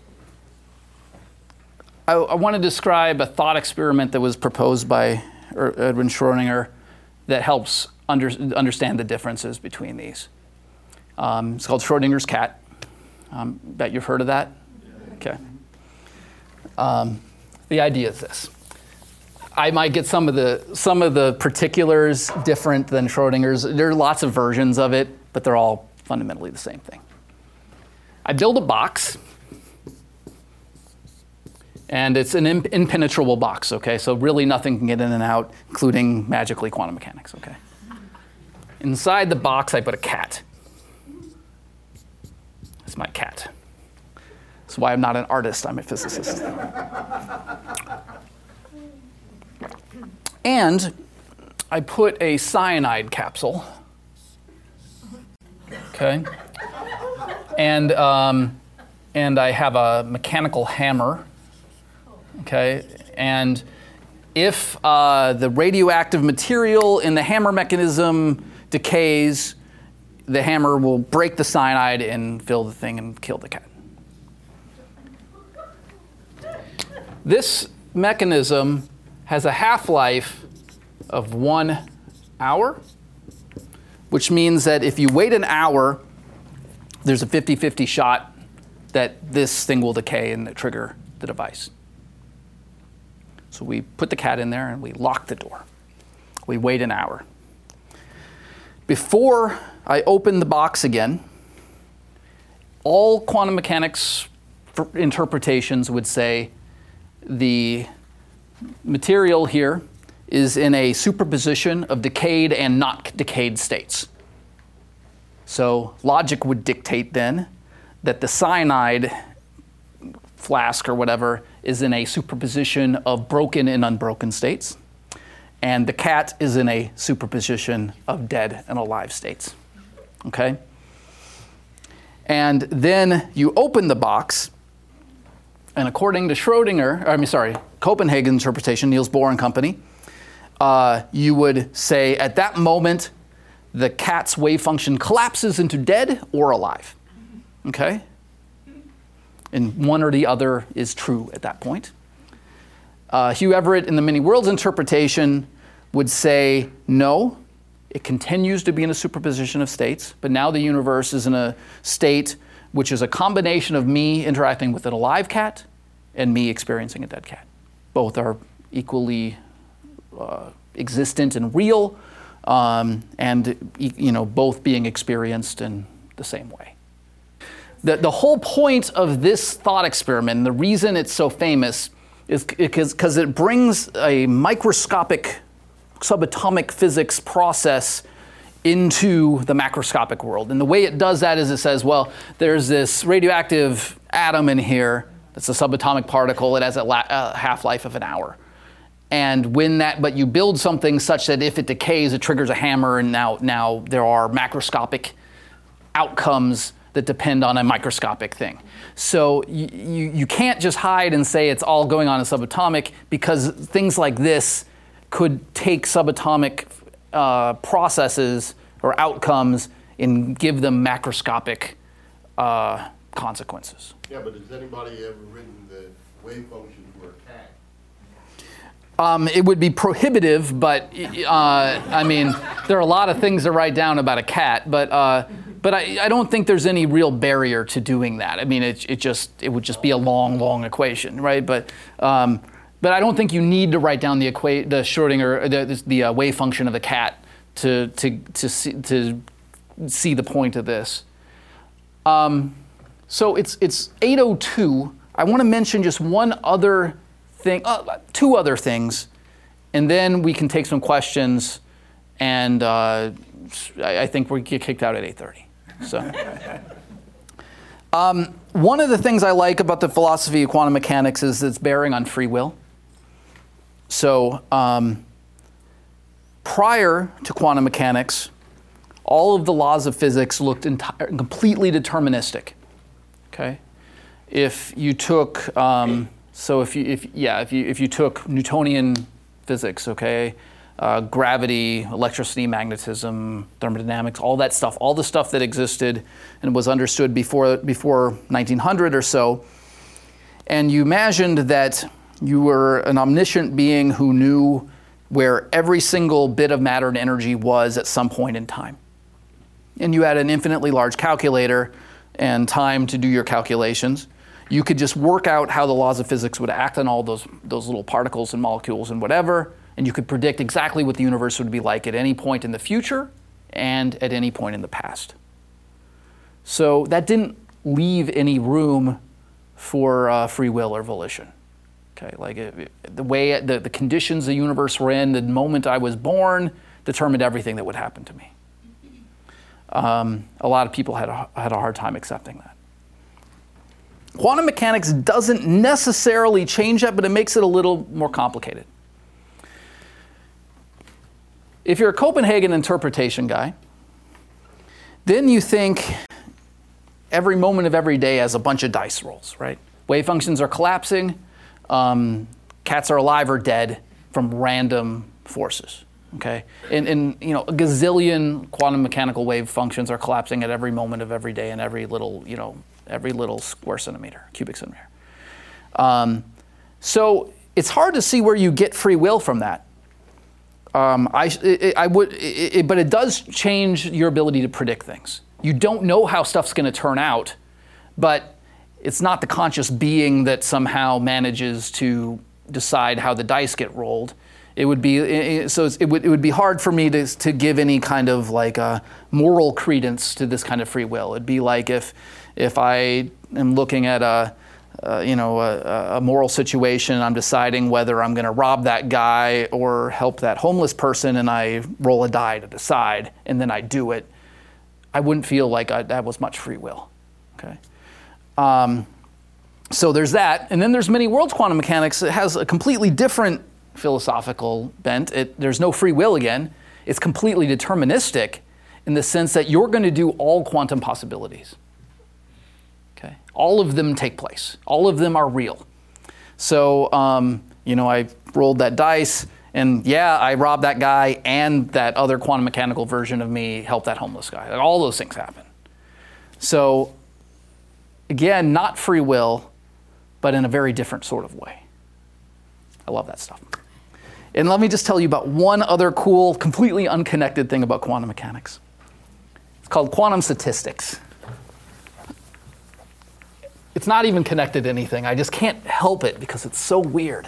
I, I want to describe a thought experiment that was proposed by Erwin Schrödinger that helps under, understand the differences between these. Um, it's called Schrödinger's cat. Um, bet you've heard of that? Okay. Um, the idea is this. I might get some of the some of the particulars different than Schrödinger's. There are lots of versions of it, but they're all fundamentally the same thing. I build a box, And it's an imp- impenetrable box, okay? So really nothing can get in and out, including magically quantum mechanics, okay? Inside the box, I put a cat. It's my cat. That's why I'm not an artist, I'm a physicist. And I put a cyanide capsule, okay? And, um, and I have a mechanical hammer, okay? And if uh, the radioactive material in the hammer mechanism decays, the hammer will break the cyanide and fill the thing and kill the cat. This mechanism has a half-life of one hour, which means that if you wait an hour, there's a fifty fifty shot that this thing will decay and trigger the device. So we put the cat in there and we lock the door. We wait an hour. Before I open the box again, all quantum mechanics interpretations would say the material here is in a superposition of decayed and not decayed states. So logic would dictate then that the cyanide flask or whatever is in a superposition of broken and unbroken states, and the cat is in a superposition of dead and alive states, okay? And then you open the box, and according to Schrodinger, I mean, sorry, Copenhagen's interpretation, Niels Bohr and company, uh, you would say at that moment, the cat's wave function collapses into dead or alive, okay? And one or the other is true at that point. Uh, Hugh Everett in the Many Worlds interpretation would say, no, it continues to be in a superposition of states, but now the universe is in a state which is a combination of me interacting with an alive cat and me experiencing a dead cat. Both are equally uh, existent and real, um, and you know, both being experienced in the same way. The, the whole point of this thought experiment, and the reason it's so famous, is because it brings a microscopic subatomic physics process into the macroscopic world. And the way it does that is it says, well, there's this radioactive atom in here that's a subatomic particle. It has a, la- a half-life of an hour. And when that, but you build something such that if it decays, it triggers a hammer, and now, now there are macroscopic outcomes that depend on a microscopic thing. So you, you, you can't just hide and say it's all going on in subatomic, because things like this could take subatomic uh, processes or outcomes and give them macroscopic uh, consequences. Yeah, but has anybody ever written the wave function for a cat? Um, it would be prohibitive, but uh, I mean, there are a lot of things to write down about a cat, but uh, but I, I don't think there's any real barrier to doing that. I mean, it it just it would just be a long, long equation, right? But um, but I don't think you need to write down the equa- the Schrodinger the the uh, wave function of the cat to to to see to see the point of this. Um, so it's it's eight oh two. I want to mention just one other thing, uh, two other things, and then we can take some questions. And uh, I, I think we get kicked out at eight thirty. So, um, one of the things I like about the philosophy of quantum mechanics is its bearing on free will. So, um, prior to quantum mechanics, all of the laws of physics looked enti- completely deterministic. Okay, if you took um, so if you if yeah if you if you took Newtonian physics, okay. Uh, gravity, electricity, magnetism, thermodynamics, all that stuff, all the stuff that existed and was understood before before nineteen hundred or so. And you imagined that you were an omniscient being who knew where every single bit of matter and energy was at some point in time. And you had an infinitely large calculator and time to do your calculations. You could just work out how the laws of physics would act on all those, those little particles and molecules and whatever. And you could predict exactly what the universe would be like at any point in the future and at any point in the past. So that didn't leave any room for uh, free will or volition. Okay, like it, it- the way, the, the conditions the universe were in, the moment I was born, determined everything that would happen to me. Um, a lot of people had a, had a hard time accepting that. Quantum mechanics doesn't necessarily change that, but it makes it a little more complicated. If you're a Copenhagen interpretation guy, then you think every moment of every day as a bunch of dice rolls, right? Wave functions are collapsing, um, cats are alive or dead from random forces, okay? And, and you know, a gazillion quantum mechanical wave functions are collapsing at every moment of every day in every little, you know, every little square centimeter, cubic centimeter. Um, so it's hard to see where you get free will from that. Um, I, it, I would, it, it, but it does change your ability to predict things. You don't know how stuff's going to turn out, but it's not the conscious being that somehow manages to decide how the dice get rolled. It would be so it would it would be hard for me to to give any kind of like a moral credence to this kind of free will. It'd be like if if I am looking at a uh, you know a, a moral situation, I'm deciding whether I'm going to rob that guy or help that homeless person, and I roll a die to decide, and then I do it. I wouldn't feel like I, that was much free will. Okay. Um, so there's that, and then there's many worlds quantum mechanics. It has a completely different philosophical bent. It, there's no free will again. It's completely deterministic in the sense that you're going to do all quantum possibilities. Okay, all of them take place. All of them are real. So um, you know, I rolled that dice, and yeah, I robbed that guy, and that other quantum mechanical version of me helped that homeless guy. Like, all those things happen. So again, not free will, but in a very different sort of way. I love that stuff. And let me just tell you about one other cool, completely unconnected thing about quantum mechanics. It's called quantum statistics. It's not even connected to anything. I just can't help it because it's so weird.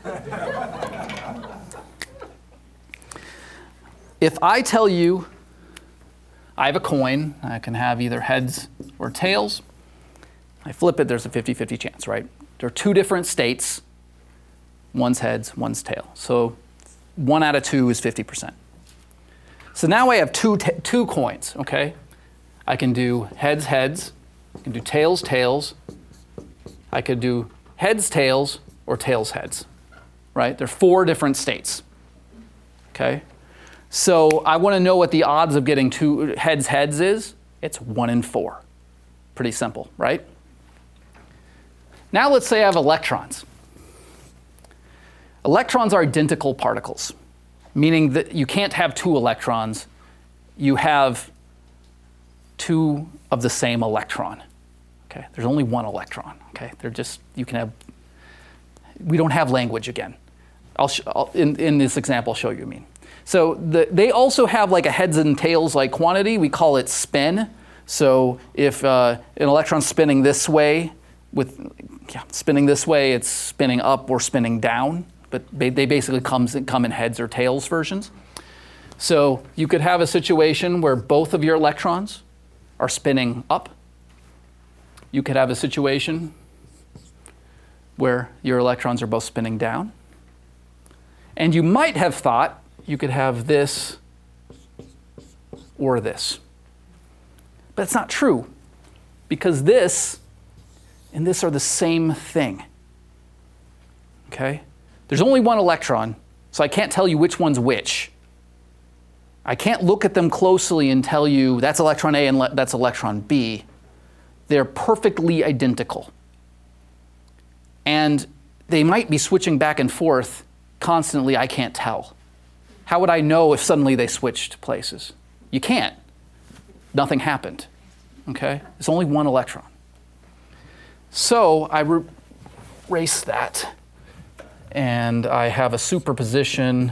If I tell you I have a coin, I can have either heads or tails. I flip it, there's a fifty fifty chance, right? There are two different states. One's heads, one's tail. So one out of two is fifty percent. So now I have two, two coins, okay? I can do heads, heads. I can do tails, tails. I could do heads, tails, or tails, heads, right? There are four different states, okay? So I want to know what the odds of getting two heads, heads is. It's one in four. Pretty simple, right? Now let's say I have electrons. Electrons are identical particles, meaning that you can't have two electrons. You have two of the same electron. Okay, there's only one electron. Okay, they're just, you can have, we don't have language again. I'll, sh I'll in, in this example, I'll show you what I mean. So the, they also have like a heads and tails like quantity. We call it spin. So if uh, an electron's spinning this way, with yeah, spinning this way, it's spinning up or spinning down. But they, they basically comes, come in heads or tails versions. So you could have a situation where both of your electrons are spinning up. You could have a situation where your electrons are both spinning down. And you might have thought you could have this or this. But it's not true, because this and this are the same thing. Okay? There's only one electron, so I can't tell you which one's which. I can't look at them closely and tell you that's electron A and that's electron B. They're perfectly identical. And they might be switching back and forth constantly. I can't tell. How would I know if suddenly they switched places? You can't. Nothing happened. Okay? It's only one electron. So I erase that, and I have a superposition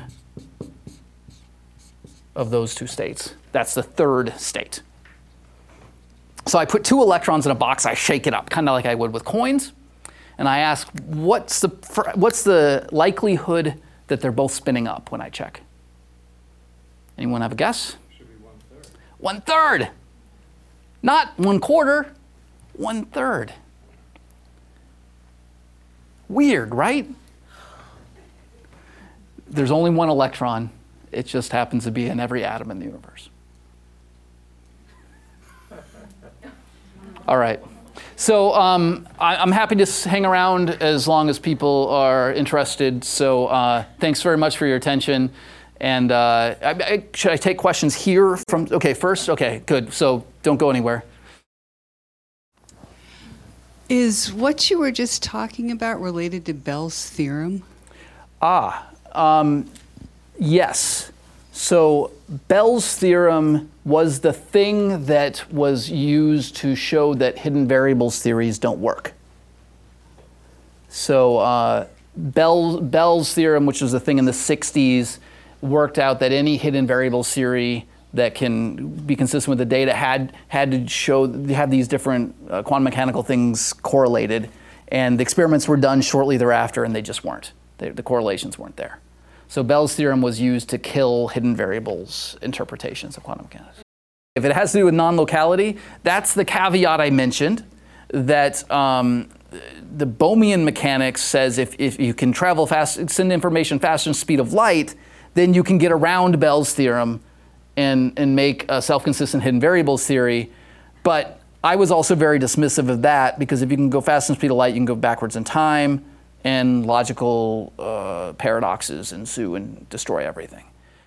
of those two states. That's the third state. So I put two electrons in a box, I shake it up, kind of like I would with coins, and I ask, what's the, what's the likelihood that they're both spinning up when I check? Anyone have a guess? Should be one third. One third. Not one quarter, one third. Weird, right? there's only one electron. It just happens to be in every atom in the universe. All right. So um, I, I'm happy to s- hang around as long as people are interested. So uh, thanks very much for your attention. And uh, I, I, should I take questions here from, okay, first? Okay, good. So don't go anywhere. Is what you were just talking about related to Bell's theorem? Ah, um, yes. So Bell's theorem was the thing that was used to show that hidden variables theories don't work. So uh, Bell, Bell's theorem, which was a thing in the sixties, worked out that any hidden variables theory that can be consistent with the data had had to show have these different uh, quantum mechanical things correlated, and the experiments were done shortly thereafter, and they just weren't. They, the correlations weren't there. So Bell's theorem was used to kill hidden variables interpretations of quantum mechanics. If it has to do with non-locality, that's the caveat I mentioned, that um, the Bohmian mechanics says if, if you can travel fast, send information faster than the speed of light, then you can get around Bell's theorem and, and make a self-consistent hidden variables theory. But I was also very dismissive of that, because if you can go faster than the speed of light, you can go backwards in time, and logical uh, paradoxes ensue and destroy everything.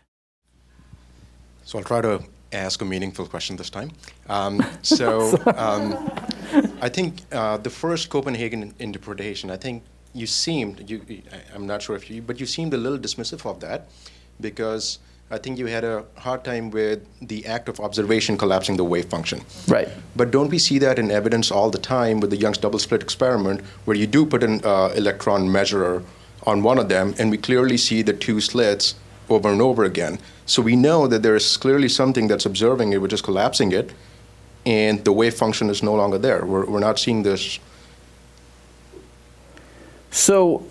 So I'll try to ask a meaningful question this time. Um, so um, I think uh, the first Copenhagen interpretation, I think you seemed, you, I'm not sure if you, but you seemed a little dismissive of that, because I think you had a hard time with the act of observation collapsing the wave function. Right. But don't we see that in evidence all the time with the Young's double slit experiment, where you do put an uh, electron measurer on one of them, and we clearly see the two slits over and over again. So we know that there is clearly something that's observing it, which is collapsing it, and the wave function is no longer there. We're, we're not seeing this. So,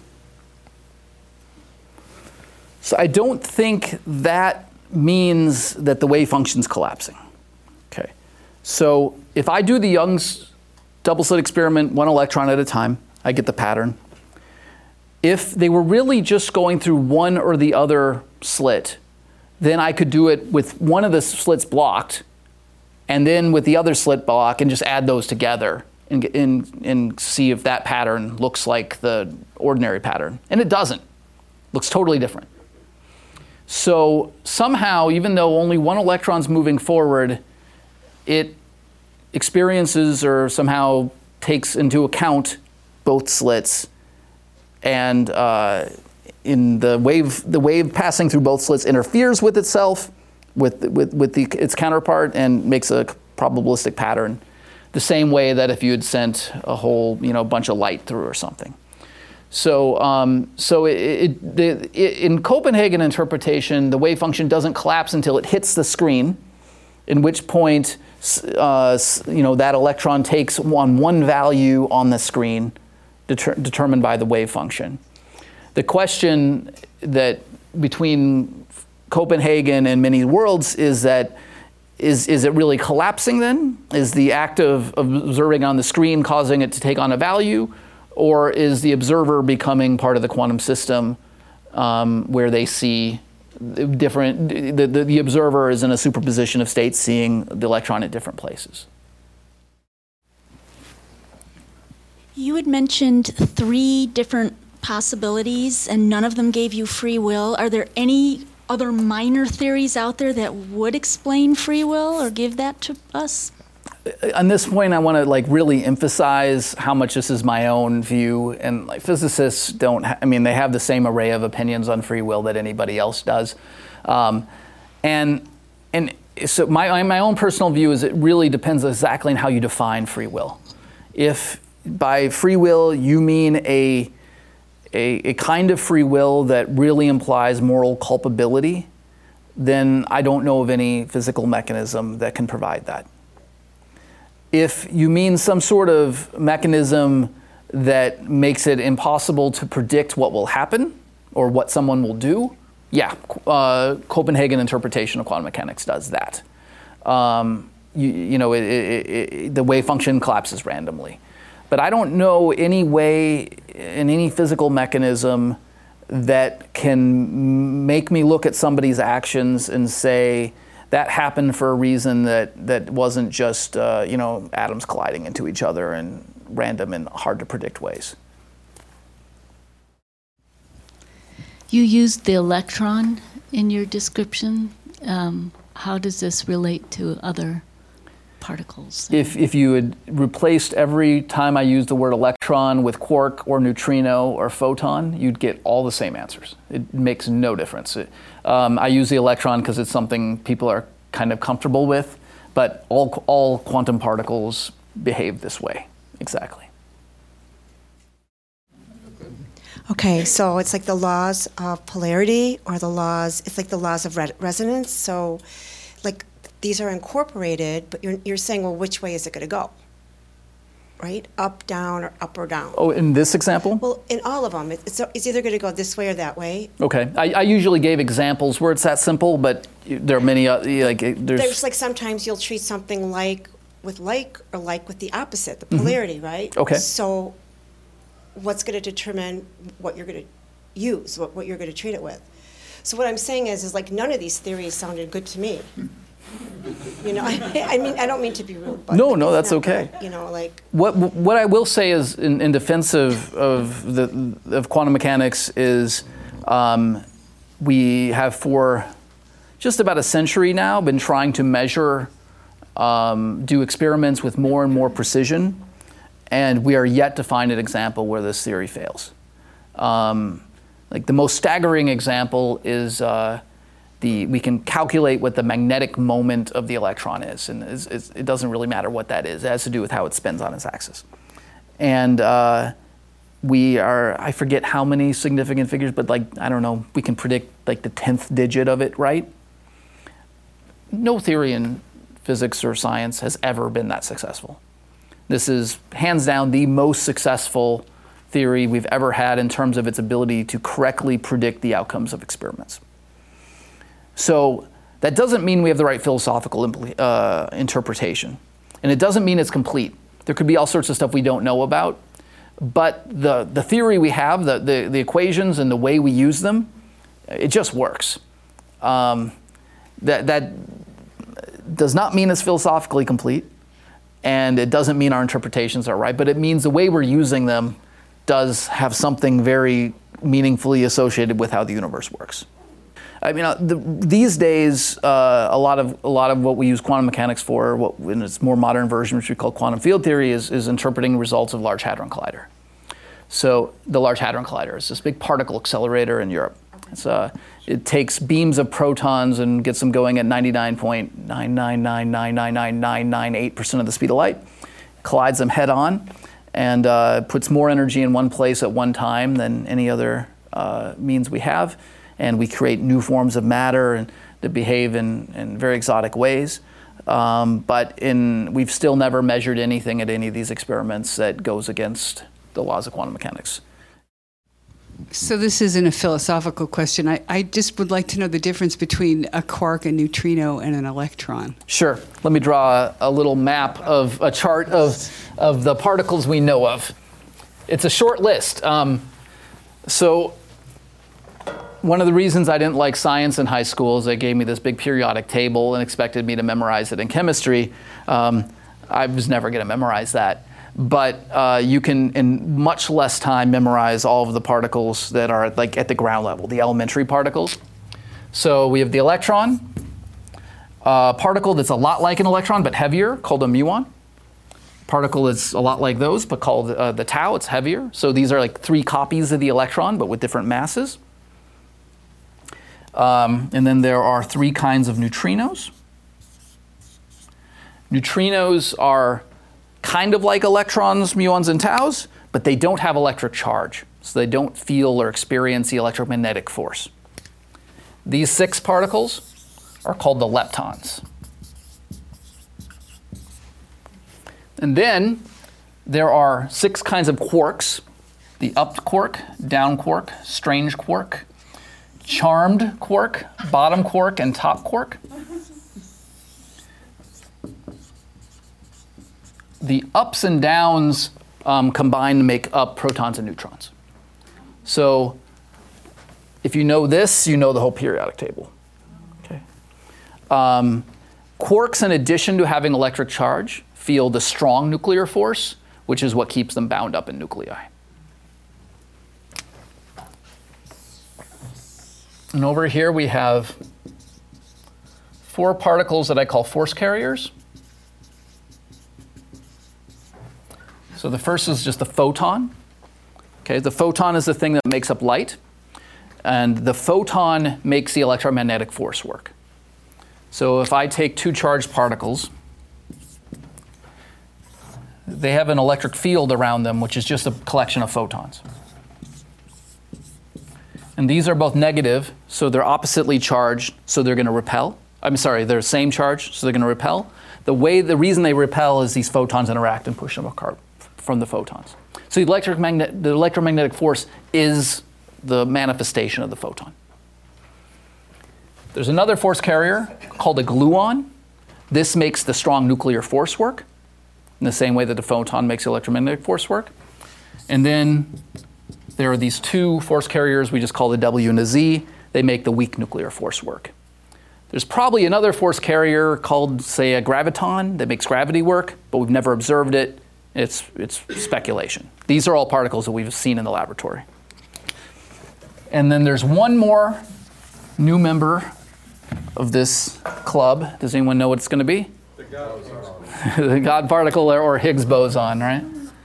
so I don't think that means that the wave function's collapsing. Okay. So if I do the Young's double slit experiment one electron at a time, I get the pattern. If they were really just going through one or the other slit, then I could do it with one of the slits blocked, and then with the other slit block, and just add those together and, and, and see if that pattern looks like the ordinary pattern. And it doesn't. It looks totally different. So somehow, even though only one electron's moving forward, it experiences or somehow takes into account both slits, and uh, in the wave, the wave passing through both slits interferes with itself, with with with the, its counterpart, and makes a probabilistic pattern, the same way that if you had sent a whole you know bunch of light through or something. So um, so it, it, the, it, in Copenhagen interpretation, the wave function doesn't collapse until it hits the screen, in which point uh, you know that electron takes on one value on the screen, deter determined by the wave function. The question that between Copenhagen and many worlds is that is, is it really collapsing then? Is the act of, of observing on the screen causing it to take on a value? Or is the observer becoming part of the quantum system um, where they see different, the, the, the observer is in a superposition of states seeing the electron at different places? You had mentioned three different possibilities, and none of them gave you free will. Are there any other minor theories out there that would explain free will or give that to us? On this point, I want to like really emphasize how much this is my own view, and like physicists don't. Ha I mean, they have the same array of opinions on free will that anybody else does, um, and and so my my own personal view is it really depends exactly on how you define free will. If by free will you mean a A, a kind of free will that really implies moral culpability, then I don't know of any physical mechanism that can provide that. If you mean some sort of mechanism that makes it impossible to predict what will happen or what someone will do, yeah, uh, Copenhagen interpretation of quantum mechanics does that. Um, you, you know, it, it, it, the wave function collapses randomly. But I don't know any way in any physical mechanism that can make me look at somebody's actions and say, that happened for a reason that, that wasn't just uh, you know, atoms colliding into each other in random and hard to predict ways. You used the electron in your description. Um, how does this relate to other particles? If, if you had replaced every time I used the word electron with quark or neutrino or photon, you'd get all the same answers. It makes no difference. It, um, I use the electron because it's something people are kind of comfortable with, but all, all quantum particles behave this way, exactly. Okay, so it's like the laws of polarity or the laws, it's like the laws of re resonance. So like these are incorporated, but you're, you're saying, well, which way is it going to go? Right? Up, down, or up or down? Oh, in this example? Well, in all of them, it's, it's either going to go this way or that way. Okay. I, I usually gave examples where it's that simple, but there are many, uh, like, there's... There's like sometimes you'll treat something like with like or like with the opposite, the polarity, mm-hmm. right? Okay. So what's going to determine what you're going to use, what, what you're going to treat it with? So what I'm saying is, is like none of these theories sounded good to me. You know, I, I mean, I don't mean to be rude, but no, no, that's okay. Good, you know, like what what I will say is, in, in defense of of the of quantum mechanics, is um, we have for just about a century now been trying to measure, um, do experiments with more and more precision, and we are yet to find an example where this theory fails. Um, like the most staggering example is. Uh, The, we can calculate what the magnetic moment of the electron is, and it's, it's, it doesn't really matter what that is. It has to do with how it spins on its axis. And uh, we are, I forget how many significant figures, but like, I don't know, we can predict like the tenth digit of it, right? No theory in physics or science has ever been that successful. This is hands down the most successful theory we've ever had in terms of its ability to correctly predict the outcomes of experiments. So that doesn't mean we have the right philosophical uh, interpretation. And it doesn't mean it's complete. There could be all sorts of stuff we don't know about. But the, the theory we have, the, the, the equations and the way we use them, it just works. Um, that, that does not mean it's philosophically complete. And it doesn't mean our interpretations are right. But it means the way we're using them does have something very meaningfully associated with how the universe works. I mean, uh, the, these days, uh, a lot of a lot of what we use quantum mechanics for, what in its more modern version, which we call quantum field theory, is, is interpreting results of Large Hadron Collider. So the Large Hadron Collider is this big particle accelerator in Europe. It's, uh, it takes beams of protons and gets them going at ninety-nine point nine nine nine nine nine nine nine nine eight percent of the speed of light, collides them head on, and uh, puts more energy in one place at one time than any other uh, means we have. And we create new forms of matter and that behave in, in very exotic ways. Um, but in, we've still never measured anything at any of these experiments that goes against the laws of quantum mechanics. So this isn't a philosophical question. I, I just would like to know the difference between a quark, a neutrino, and an electron. Sure. Let me draw a, a little map of a chart of, of the particles we know of. It's a short list. Um, so. One of the reasons I didn't like science in high school is they gave me this big periodic table and expected me to memorize it in chemistry. Um, I was never going to memorize that. But uh, you can, in much less time, memorize all of the particles that are like at the ground level, the elementary particles. So we have the electron, a particle that's a lot like an electron but heavier, called a muon. Particle that's a lot like those but called uh, the tau, it's heavier. So these are like three copies of the electron but with different masses. Um, and then there are three kinds of neutrinos. Neutrinos are kind of like electrons, muons, and taus, but they don't have electric charge. So they don't feel or experience the electromagnetic force. These six particles are called the leptons. And then there are six kinds of quarks: the up quark, down quark, strange quark, charmed quark, bottom quark, and top quark. The ups and downs um, combine to make up protons and neutrons. So if you know this, you know the whole periodic table. Okay. Um, quarks, in addition to having electric charge, feel the strong nuclear force, which is what keeps them bound up in nuclei. And over here we have four particles that I call force carriers. So the first is just the photon. Okay, the photon is the thing that makes up light, and the photon makes the electromagnetic force work. So if I take two charged particles, they have an electric field around them, which is just a collection of photons. And these are both negative, so they're oppositely charged, so they're going to repel. I'm sorry, they're same charge, so they're going to repel. The way, the reason they repel is these photons interact and push them apart from the photons. So the, electric magnet, the electromagnetic force is the manifestation of the photon. There's another force carrier called a gluon. This makes the strong nuclear force work in the same way that the photon makes the electromagnetic force work. And then there are these two force carriers we just call the W and the Z. They make the weak nuclear force work. There's probably another force carrier called, say, a graviton that makes gravity work, but we've never observed it. It's, it's speculation. These are all particles that we've seen in the laboratory. And then there's one more new member of this club. Does anyone know what it's going to be? The God particle. The God particle or Higgs boson, right?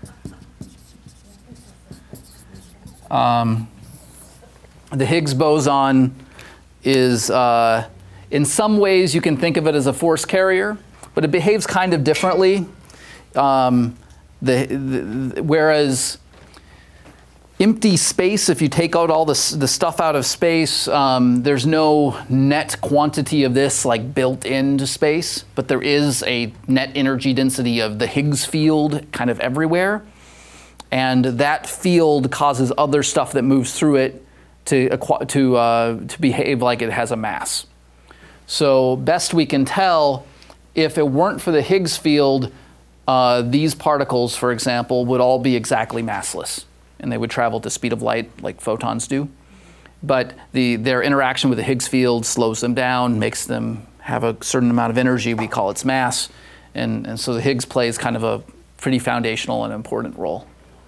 Um, the Higgs boson is, uh, in some ways, you can think of it as a force carrier, but it behaves kind of differently. Um, the, the, whereas empty space, if you take out all the, the stuff out of space, um, there's no net quantity of this like built into space, but there is a net energy density of the Higgs field kind of everywhere. And that field causes other stuff that moves through it to, to, uh, to behave like it has a mass. So best we can tell, if it weren't for the Higgs field, uh, these particles, for example, would all be exactly massless. And they would travel at the speed of light like photons do. But the, their interaction with the Higgs field slows them down, makes them have a certain amount of energy. We call its mass. And, and so the Higgs plays kind of a pretty foundational and important role.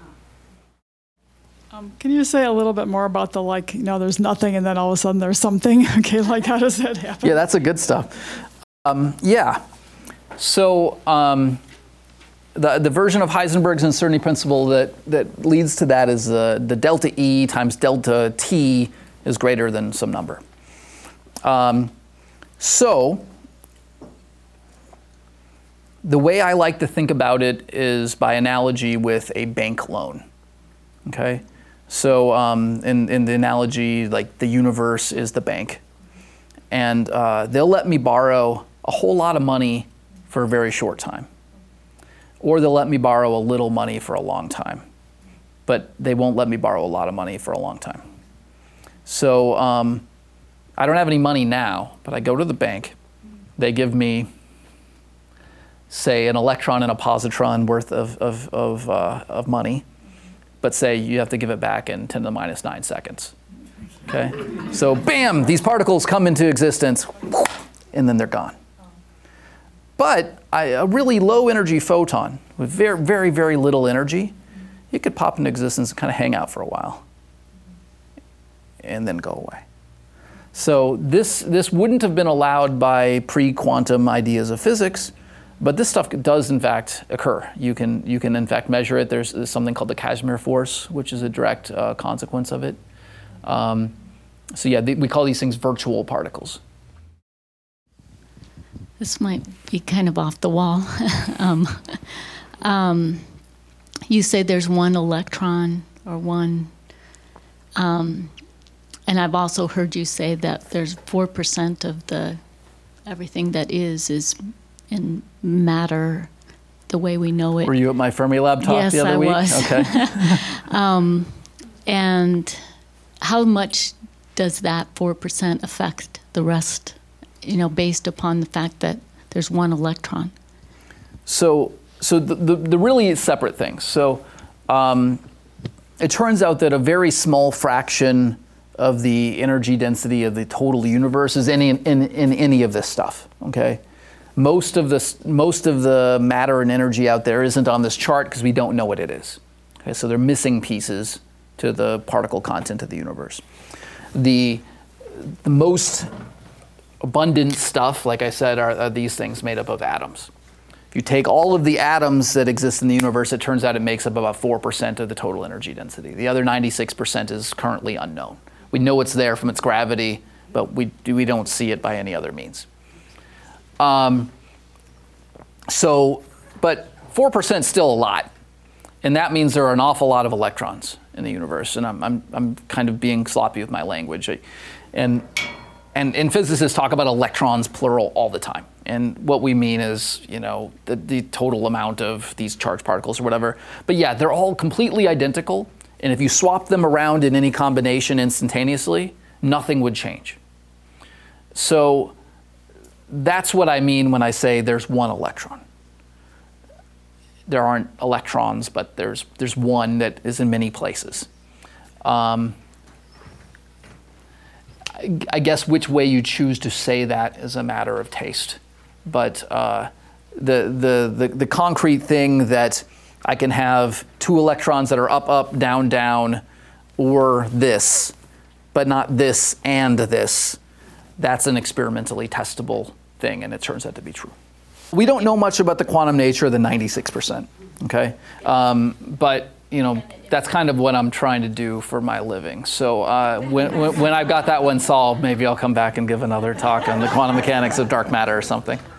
Um, can you say a little bit more about the, like, you know, there's nothing and then all of a sudden there's something? Okay, like how does that happen? Yeah, that's the good stuff. Um, yeah. So um, the, the version of Heisenberg's uncertainty principle that, that leads to that is uh, the delta E times delta T is greater than some number. Um, so the way I like to think about it is by analogy with a bank loan. Okay? So um, in, in the analogy, like the universe is the bank. And uh, they'll let me borrow a whole lot of money for a very short time. Or they'll let me borrow a little money for a long time. But they won't let me borrow a lot of money for a long time. So um, I don't have any money now, but I go to the bank. They give me, say, an electron and a positron worth of, of, of, uh, of money. But say you have to give it back in ten to the minus nine seconds. Okay? So bam, these particles come into existence, and then they're gone. But I, a really low energy photon with very, very, very little energy, it could pop into existence and kind of hang out for a while and then go away. So this, this wouldn't have been allowed by pre-quantum ideas of physics, but this stuff does, in fact, occur. You can, you can in fact, measure it. There's, there's something called the Casimir force, which is a direct uh, consequence of it. Um, so yeah, th we call these things virtual particles. This might be kind of off the wall. um, um, you say there's one electron or one, um, and I've also heard you say that there's four percent of the everything that is is in matter the way we know it. Were you at my Fermilab talk yes, the other I week? Was. Okay. um, and how much does that four percent affect the rest, you know, based upon the fact that there's one electron? So, so the, the, the really separate things. So um, it turns out that a very small fraction of the energy density of the total universe is any in, in, in any of this stuff. Okay, most of this, most of the matter and energy out there isn't on this chart because we don't know what it is. Okay, so they're missing pieces to the particle content of the universe. The, the most abundant stuff, like I said, are, are these things made up of atoms. If you take all of the atoms that exist in the universe, it turns out it makes up about four percent of the total energy density. The other ninety-six percent is currently unknown. We know it's there from its gravity, but we, we don't see it by any other means. Um, so, but four percent is still a lot. And that means there are an awful lot of electrons in the universe. And I'm, I'm, I'm kind of being sloppy with my language. And, and, and physicists talk about electrons, plural, all the time. And what we mean is, you know, the, the total amount of these charged particles or whatever. But yeah, they're all completely identical. And if you swap them around in any combination instantaneously, nothing would change. So that's what I mean when I say there's one electron. There aren't electrons, but there's, there's one that is in many places. Um, I, I guess which way you choose to say that is a matter of taste. But uh, the, the, the, the concrete thing that I can have two electrons that are up, up, down, down, or this, but not this and this, that's an experimentally testable thing, and it turns out to be true. We don't know much about the quantum nature of the ninety-six percent, okay? Um, but, you know, that's kind of what I'm trying to do for my living. So uh, when, when, when I've got that one solved, maybe I'll come back and give another talk on the quantum mechanics of dark matter or something.